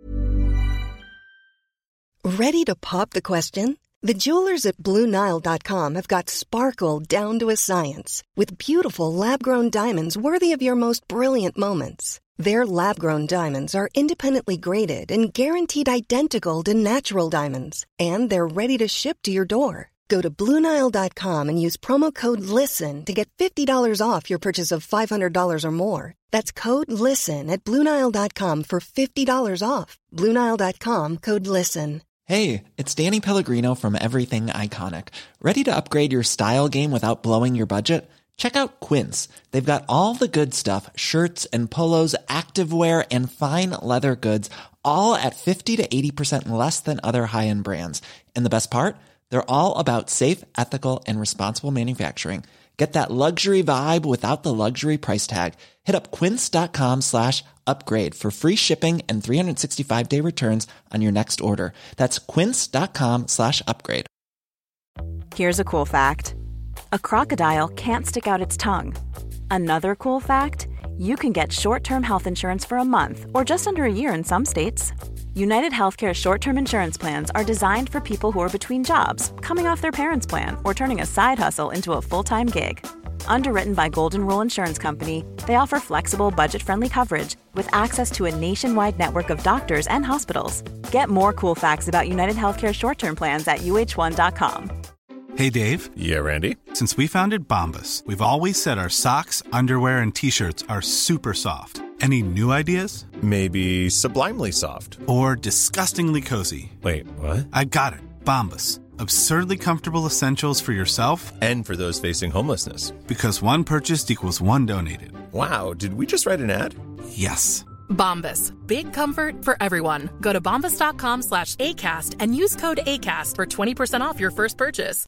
Ready to pop the question? The jewelers at Blue Nile dot com have got sparkle down to a science with beautiful lab-grown diamonds worthy of your most brilliant moments. Their lab-grown diamonds are independently graded and guaranteed identical to natural diamonds, and they're ready to ship to your door. Go to Blue Nile dot com and use promo code LISTEN to get fifty dollars off your purchase of five hundred dollars or more. That's code LISTEN at Blue Nile dot com for fifty dollars off. Blue Nile dot com, code LISTEN. Hey, it's Danny Pellegrino from Everything Iconic. Ready to upgrade your style game without blowing your budget? Check out Quince. They've got all the good stuff, shirts and polos, activewear, and fine leather goods, all at fifty to eighty percent less than other high-end brands. And the best part? They're all about safe, ethical, and responsible manufacturing. Get that luxury vibe without the luxury price tag. Hit up quince.com slash upgrade for free shipping and three sixty-five day returns on your next order. That's quince.com slash upgrade. Here's a cool fact. A crocodile can't stick out its tongue. Another cool fact, you can get short-term health insurance for a month or just under a year in some states. United Healthcare short-term insurance plans are designed for people who are between jobs, coming off their parents' plan, or turning a side hustle into a full-time gig. Underwritten by Golden Rule Insurance Company, they offer flexible, budget-friendly coverage with access to a nationwide network of doctors and hospitals. Get more cool facts about United Healthcare short-term plans at U H one dot com. Hey, Dave. Yeah, Randy. Since we founded Bombas, we've always said our socks, underwear, and T-shirts are super soft. Any new ideas? Maybe sublimely soft. Or disgustingly cozy. Wait, what? I got it. Bombas. Absurdly comfortable essentials for yourself and for those facing homelessness. Because one purchased equals one donated. Wow, did we just write an ad? Yes. Bombas. Big comfort for everyone. Go to bombas.com slash ACAST and use code ACAST for twenty percent off your first purchase.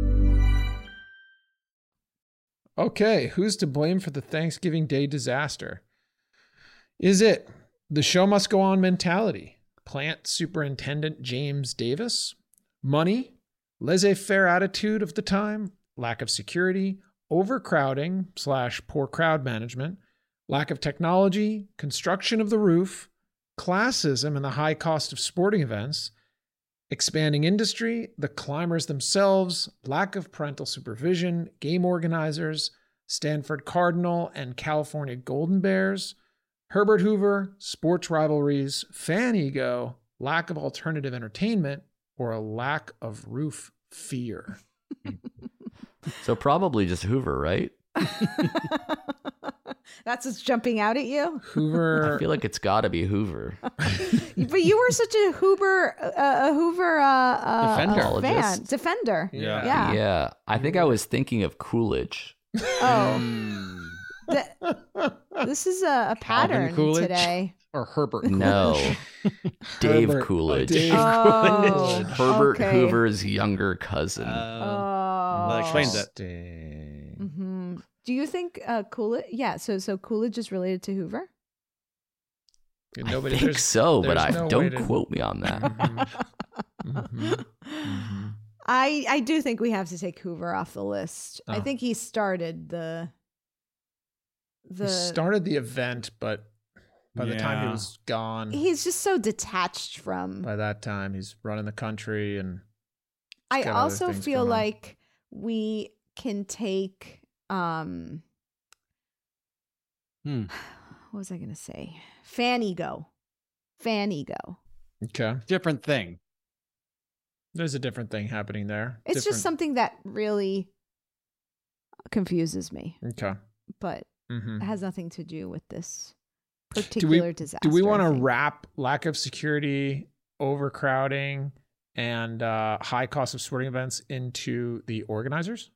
Okay, who's to blame for the Thanksgiving Day disaster? Is it the show must go on mentality? Plant Superintendent James Davis? Money? Laissez-faire attitude of the time? Lack of security? overcrowding slash poor crowd management, lack of technology, construction of the roof, classism and the high cost of sporting events, expanding industry, the climbers themselves, lack of parental supervision, game organizers, Stanford Cardinal and California Golden Bears, Herbert Hoover, sports rivalries, fan ego, lack of alternative entertainment, or a lack of roof fear. So probably just Hoover, right? That's what's jumping out at you? Hoover. I feel like it's got to be Hoover. But you were such a Hoover, uh, a Hoover uh, uh, Defender. uh, fan. Defender. Yeah. Yeah. Yeah. I think I was thinking of Coolidge. Oh. The- this is a, a pattern Coolidge? today. Or Herbert Coolidge? No. Dave Herbert. Coolidge. Dave Oh, Herbert okay. Hoover's younger cousin. Oh. That explains it. hmm Do you think uh, Coolidge? Yeah. So so Coolidge is related to Hoover. Yeah, I nobody- think there's- so, but there's I no way don't to- quote me on that. Mhm. Mhm. I I do think we have to take Hoover off the list. I Oh. think he started the the He started the event, but by the time he Yeah. was gone, he's just so detached from. by that time he's running the country and I got other also things feel going on. like we can take um Hmm. what was I going to say? Fan ego. Fan ego. Okay. Different thing. There's a different thing happening there. It's Different- just something that really confuses me, Okay. but Mhm. it has nothing to do with this Do particular we disaster. do we I want to think. wrap lack of security, overcrowding, and uh, high cost of sporting events into the organizers?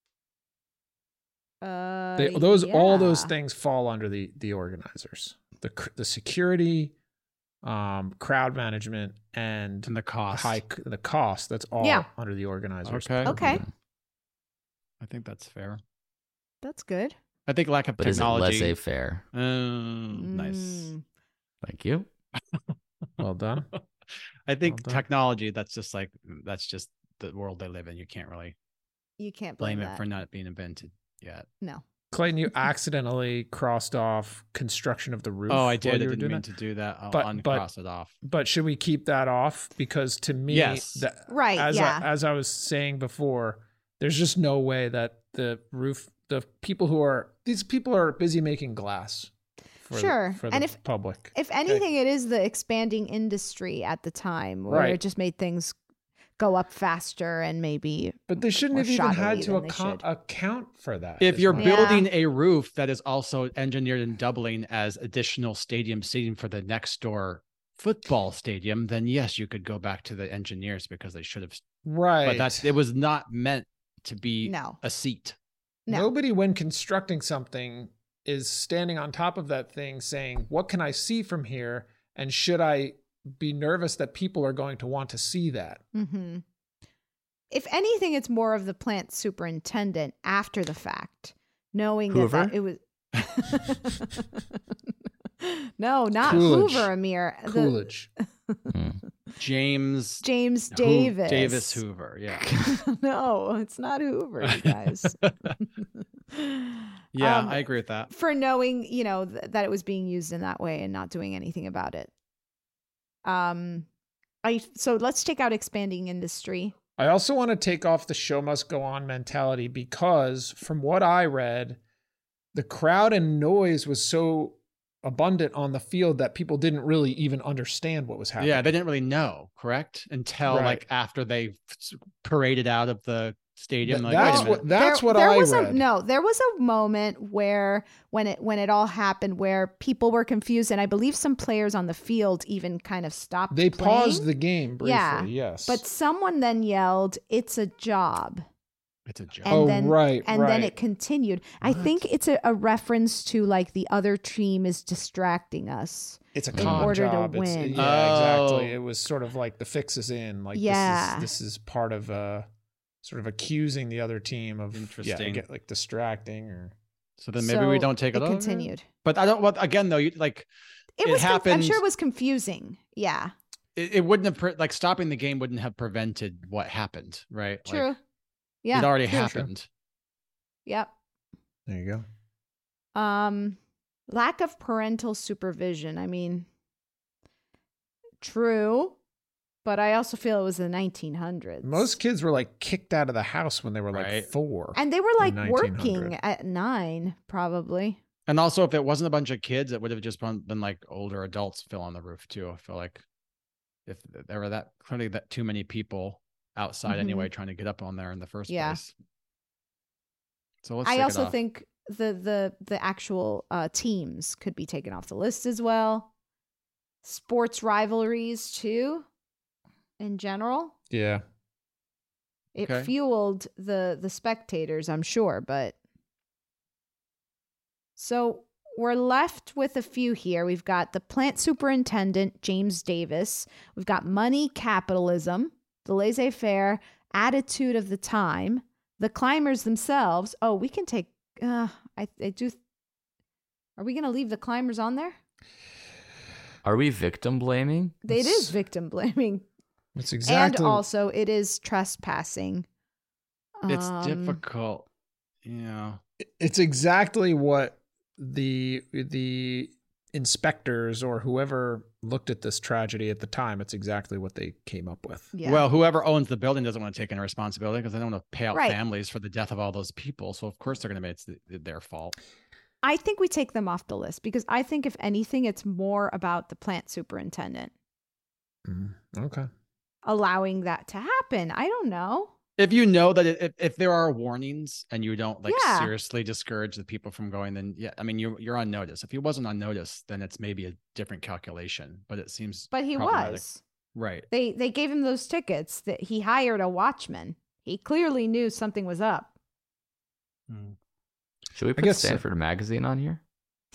Uh, They, those all those yeah. things fall under the the organizers. The cr- the security, um, crowd management, and, And the cost. high c- the cost. That's all Yeah. under the organizers. Okay. Okay, I think that's fair. that's good. I think lack of But is it technology. laissez-faire? Um, nice. Mm. Thank you. Well done. I think Well done. technology, that's just like, that's just the world they live in. You can't really You can't blame, blame it that. for not being invented yet. No. Clayton, you accidentally crossed off construction of the roof. Oh, I while did. I you were didn't doing mean that. to do that. I'll But- but- uncross it off. But should we keep that off? Because to me, Yes. that- Right, as yeah. I, as I was saying before, there's just no way that the roof, the people who are these people are busy making glass. For Sure. the, for the And if- public. If anything, it is the expanding industry at the time where Right. it just made things go up faster and maybe. But they shouldn't more have even had shoddily to than they account, should. account for that. If is you're my- Yeah. building a roof that is also engineered and doubling as additional stadium seating for the next door football stadium, then yes, you could go back to the engineers because they should have. right, But that's, it was not meant to be No. a seat. No. Nobody, when constructing something, is standing on top of that thing saying, "What can I see from here?" And should I be nervous that people are going to want to see that? hmm If anything, it's more of the plant superintendent after the fact, knowing that, Hoover? that it was. No, not Coolidge. Hoover, Amir. The- Coolidge. Hmm. James James Hoo- Davis. Davis Hoover. Yeah. No, it's not Hoover, you guys. Yeah, Um, I agree with that. For knowing, you know, th- that it was being used in that way and not doing anything about it. Um, I so let's take out expanding industry. I also want to take off the show must go on mentality because from what I read, the crowd and noise was so abundant on the field that people didn't really even understand what was happening. Yeah, they didn't really know, correct? Until Right. like after they f- paraded out of the stadium. Th- Like, that's wait a minute. what that's there, what there I was read. A, no, there was a moment where when it when it all happened where people were confused and I believe some players on the field even kind of stopped. They playing. paused the game briefly. Yeah, Yes, But someone then yelled, "It's a job." It's a job. And Oh, then, right, and then right. it continued. I think it's a, a reference to like the other team is distracting us. it's a in con order to job. It's- win. yeah, exactly. Oh. It was sort of like the fix is in. Like Yeah. this is this is part of uh sort of accusing the other team of yeah, Interesting. get like distracting or So then maybe we So don't take it, it over? continued. But I don't. What again though? You like It, It was. conf- I'm happened- sure it was confusing. Yeah. it, it wouldn't have pre- like stopping the game wouldn't have prevented what happened, right? True. Like, yeah. it already true. happened. Yep. There you go. Um, lack of parental supervision. I mean, true, but I also feel it was the nineteen hundreds. Most kids were like kicked out of the house when they were like Right. four. And they were in like working nineteen hundred. at nine, probably. And also, if it wasn't a bunch of kids, it would have just been, been like older adults still on the roof too. I feel like if there were that clearly that too many people outside Mhm. anyway trying to get up on there in the first Yeah. place. So let's. I take it also off. think the the the actual uh, teams could be taken off the list as well. Sports rivalries too, in general. Yeah. It Okay. fueled the the spectators, I'm sure, but so we're left with a few here. We've got the plant superintendent, James Davis. We've got money capitalism, the laissez-faire attitude of the time, the climbers themselves. Oh, we can take uh I I do Are we going to leave the climbers on there? Are we victim blaming? It is victim blaming. It's exactly. And also it is trespassing. It's Um, difficult. Yeah. It's exactly what the the inspectors or whoever looked at this tragedy at the time, it's exactly what they came up with. Yeah. Well, whoever owns the building doesn't want to take any responsibility because they don't want to pay out Right. families for the death of all those people. So of course they're going to make it's th- their fault. I think we take them off the list because I think if anything, it's more about the plant superintendent Mm, okay. allowing that to happen. I don't know. If you know that it, if, if there are warnings and you don't like Yeah. seriously discourage the people from going, then yeah, I mean, you're, you're on notice. If he wasn't on notice, then it's maybe a different calculation, but it seems, But he problematic. was. Right. They they gave him those tickets that he hired a watchman. He clearly knew something was up. Should we put guess so. Stanford Magazine on here?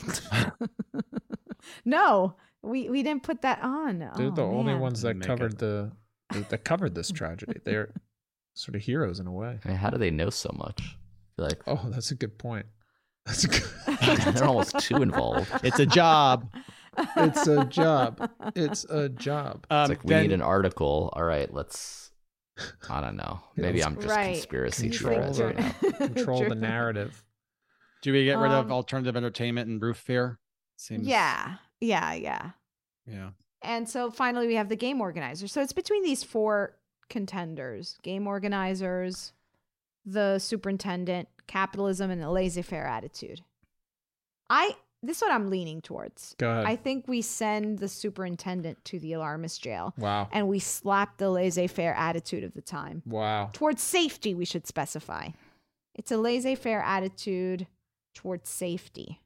No, we, we didn't put that on. They're Oh, the only man. ones that Make covered the that that covered this tragedy. They're sort of heroes in a way. I mean, how do they know so much? I feel like Oh, that's a good point. That's a good. they're almost too involved. It's a job. It's a job. It's a job. Um, It's like we then- need an article. All right, let's. I don't know. Maybe let's- I'm just Right. conspiracy You Control think theories the, right now. control the True. narrative. Do we get rid of Um, alternative entertainment and roof fear? Seems. Yeah, yeah, yeah. Yeah. And so finally, we have the game organizers. So it's between these four contenders: game organizers, the superintendent, capitalism, and the laissez-faire attitude. I this is what I'm leaning towards. Go ahead. I think we send the superintendent to the alarmist jail, Wow. and we slap the laissez-faire attitude of the time Wow. towards safety. We should specify it's a laissez-faire attitude towards safety.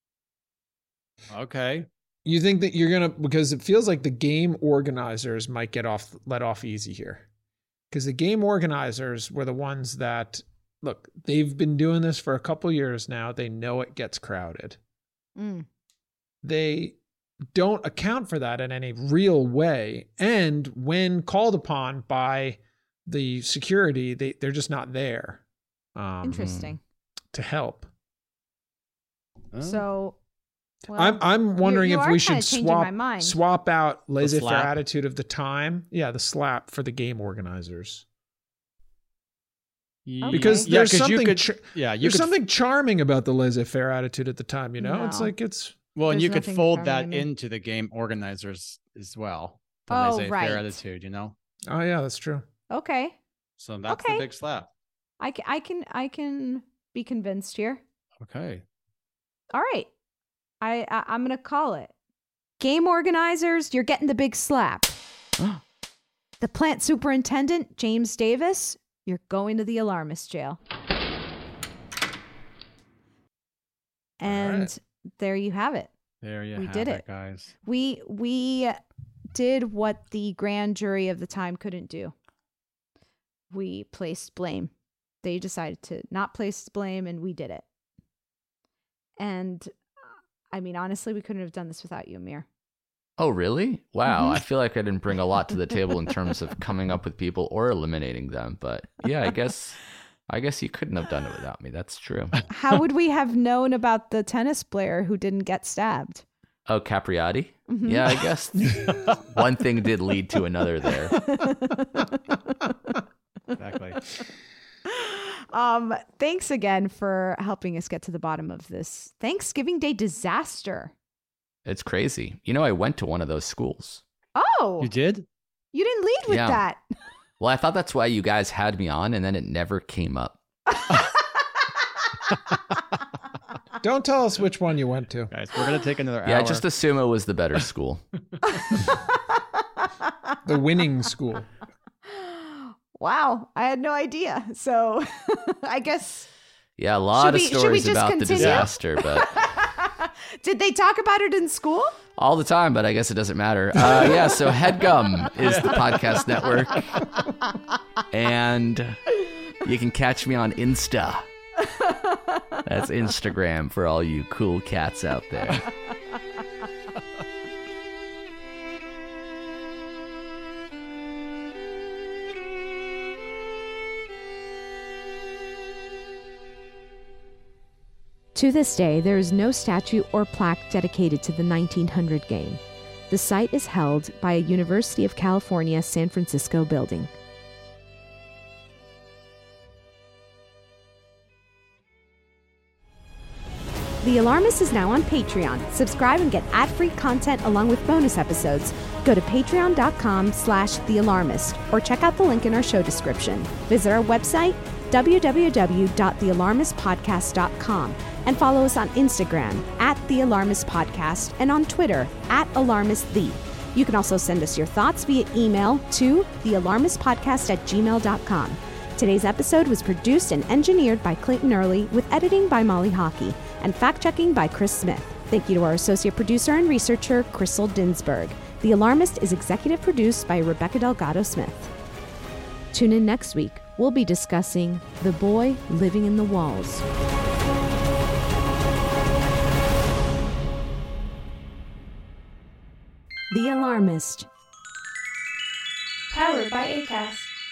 Okay. You think that you're gonna because it feels like the game organizers might get off let off easy here, because the game organizers were the ones that look. They've been doing this for a couple years now. They know it gets crowded. Mm. They don't account for that in any real way, and when called upon by the security, they they're just not there. Um, Interesting. to help. Oh. So. well, I'm I'm wondering you- you if are we kinda should changing my swap mind. swap out laissez-faire slap? attitude of the time. Yeah, the slap for the game organizers. Ye- Because yeah, there's 'cause you something could, ch- yeah, you There's could, something charming about the laissez-faire attitude at the time, you know? It's No. like it's well, and There's you could nothing fold charming that to me. into the game organizers as well. The Oh, laissez-faire right. attitude, you know? oh yeah, that's true. Okay. So that's Okay. the big slap. I can, I can I can be convinced here. Okay. All right. I, I I'm gonna call it. Game organizers, you're getting the big slap. The plant superintendent, James Davis, you're going to the alarmist jail. And right. there you have it. There you We have did it, it. guys. We we did what the grand jury of the time couldn't do. We placed blame. They decided to not place blame, and we did it. And I mean, honestly, we couldn't have done this without you, Amir. Oh, really? Wow. Mhm. I feel like I didn't bring a lot to the table in terms of coming up with people or eliminating them. But yeah, I guess I guess you couldn't have done it without me. That's true. How would we have known about the tennis player who didn't get stabbed? Oh, Capriati? Mhm. Yeah, I guess one thing did lead to another there. Exactly. Um, thanks again for helping us get to the bottom of this Thanksgiving Day disaster. It's crazy. You know, I went to one of those schools. Oh. You did? You didn't lead with Yeah. that. Well, I thought that's why you guys had me on, and then it never came up. Don't tell us which one you went to. Guys, we're going to take another Yeah, hour. just assume it was the better school. The winning school. Wow. I had no idea. So I guess. Yeah, a lot Should of we- should we stories just about continue? the disaster, but Did they talk about it in school? all the time, but I guess it doesn't matter. Uh, yeah, so HeadGum is the podcast network. And you can catch me on Insta. That's Instagram for all you cool cats out there. To this day, there is no statue or plaque dedicated to the nineteen hundred game. The site is held by a University of California, San Francisco building. The Alarmist is now on Patreon. Subscribe and get ad-free content along with bonus episodes. Go to patreon.com slash The Alarmist or check out the link in our show description. Visit our website, w w w dot the alarmist podcast dot com, and follow us on Instagram at The Alarmist Podcast and on Twitter at AlarmistThe. You can also send us your thoughts via email to the alarmist podcast at gmail dot com. Today's episode was produced and engineered by Clayton Early with editing by Molly Hockey and fact-checking by Chris Smith. Thank you to our associate producer and researcher, Crystal Dinsberg. The Alarmist is executive produced by Rebecca Delgado Smith. Tune in next week. We'll be discussing The Boy Living in the Walls. The Alarmist. Powered by Acast.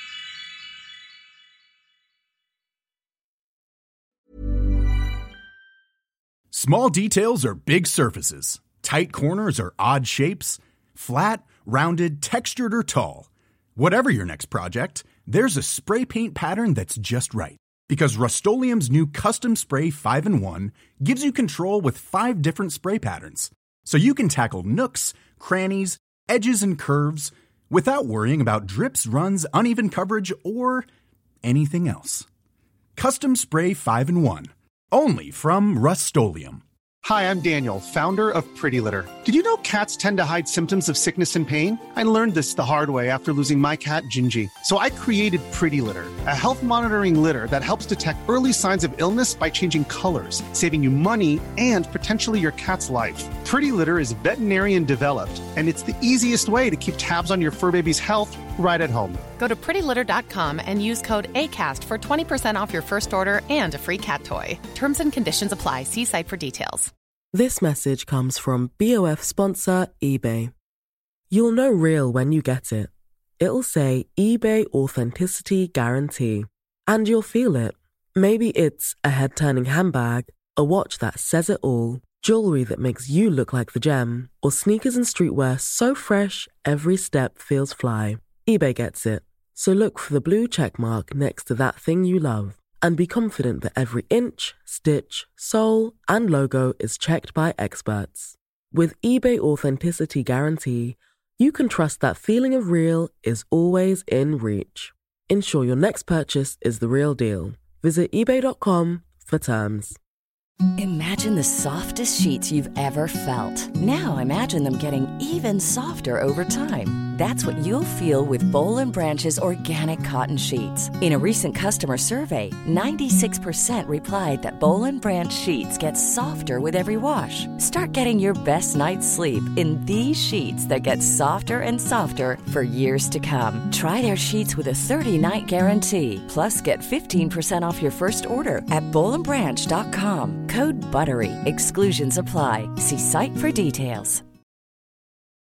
Small details are big surfaces. Tight corners are odd shapes. Flat, rounded, textured, or tall. Whatever your next project, there's a spray paint pattern that's just right. Because Rust-Oleum's new Custom Spray five in one gives you control with five different spray patterns. So you can tackle nooks, crannies, edges, and curves without worrying about drips, runs, uneven coverage, or anything else. Custom Spray five in one. Only from Rust-Oleum. Hi, I'm Daniel, founder of Pretty Litter. Did you know cats tend to hide symptoms of sickness and pain? I learned this the hard way after losing my cat, Gingy. So I created Pretty Litter, a health monitoring litter that helps detect early signs of illness by changing colors, saving you money and potentially your cat's life. Pretty Litter is veterinarian developed, and it's the easiest way to keep tabs on your fur baby's health right at home. Go to pretty litter dot com and use code ACAST for twenty percent off your first order and a free cat toy. Terms and conditions apply. See site for details. This message comes from B O F sponsor eBay. You'll know real when you get it. It'll say eBay Authenticity Guarantee. And you'll feel it. Maybe it's a head-turning handbag, a watch that says it all, jewelry that makes you look like the gem, or sneakers and streetwear so fresh every step feels fly. eBay gets it. So look for the blue check mark next to that thing you love. And be confident that every inch, stitch, sole, and logo is checked by experts. With eBay Authenticity Guarantee, you can trust that feeling of real is always in reach. Ensure your next purchase is the real deal. Visit ebay dot com for terms. Imagine the softest sheets you've ever felt. Now imagine them getting even softer over time. That's what you'll feel with Boll and Branch's organic cotton sheets. In a recent customer survey, ninety-six percent replied that Boll and Branch sheets get softer with every wash. Start getting your best night's sleep in these sheets that get softer and softer for years to come. Try their sheets with a thirty-night guarantee. Plus, get fifteen percent off your first order at boll and branch dot com. Code BUTTERY. Exclusions apply. See site for details.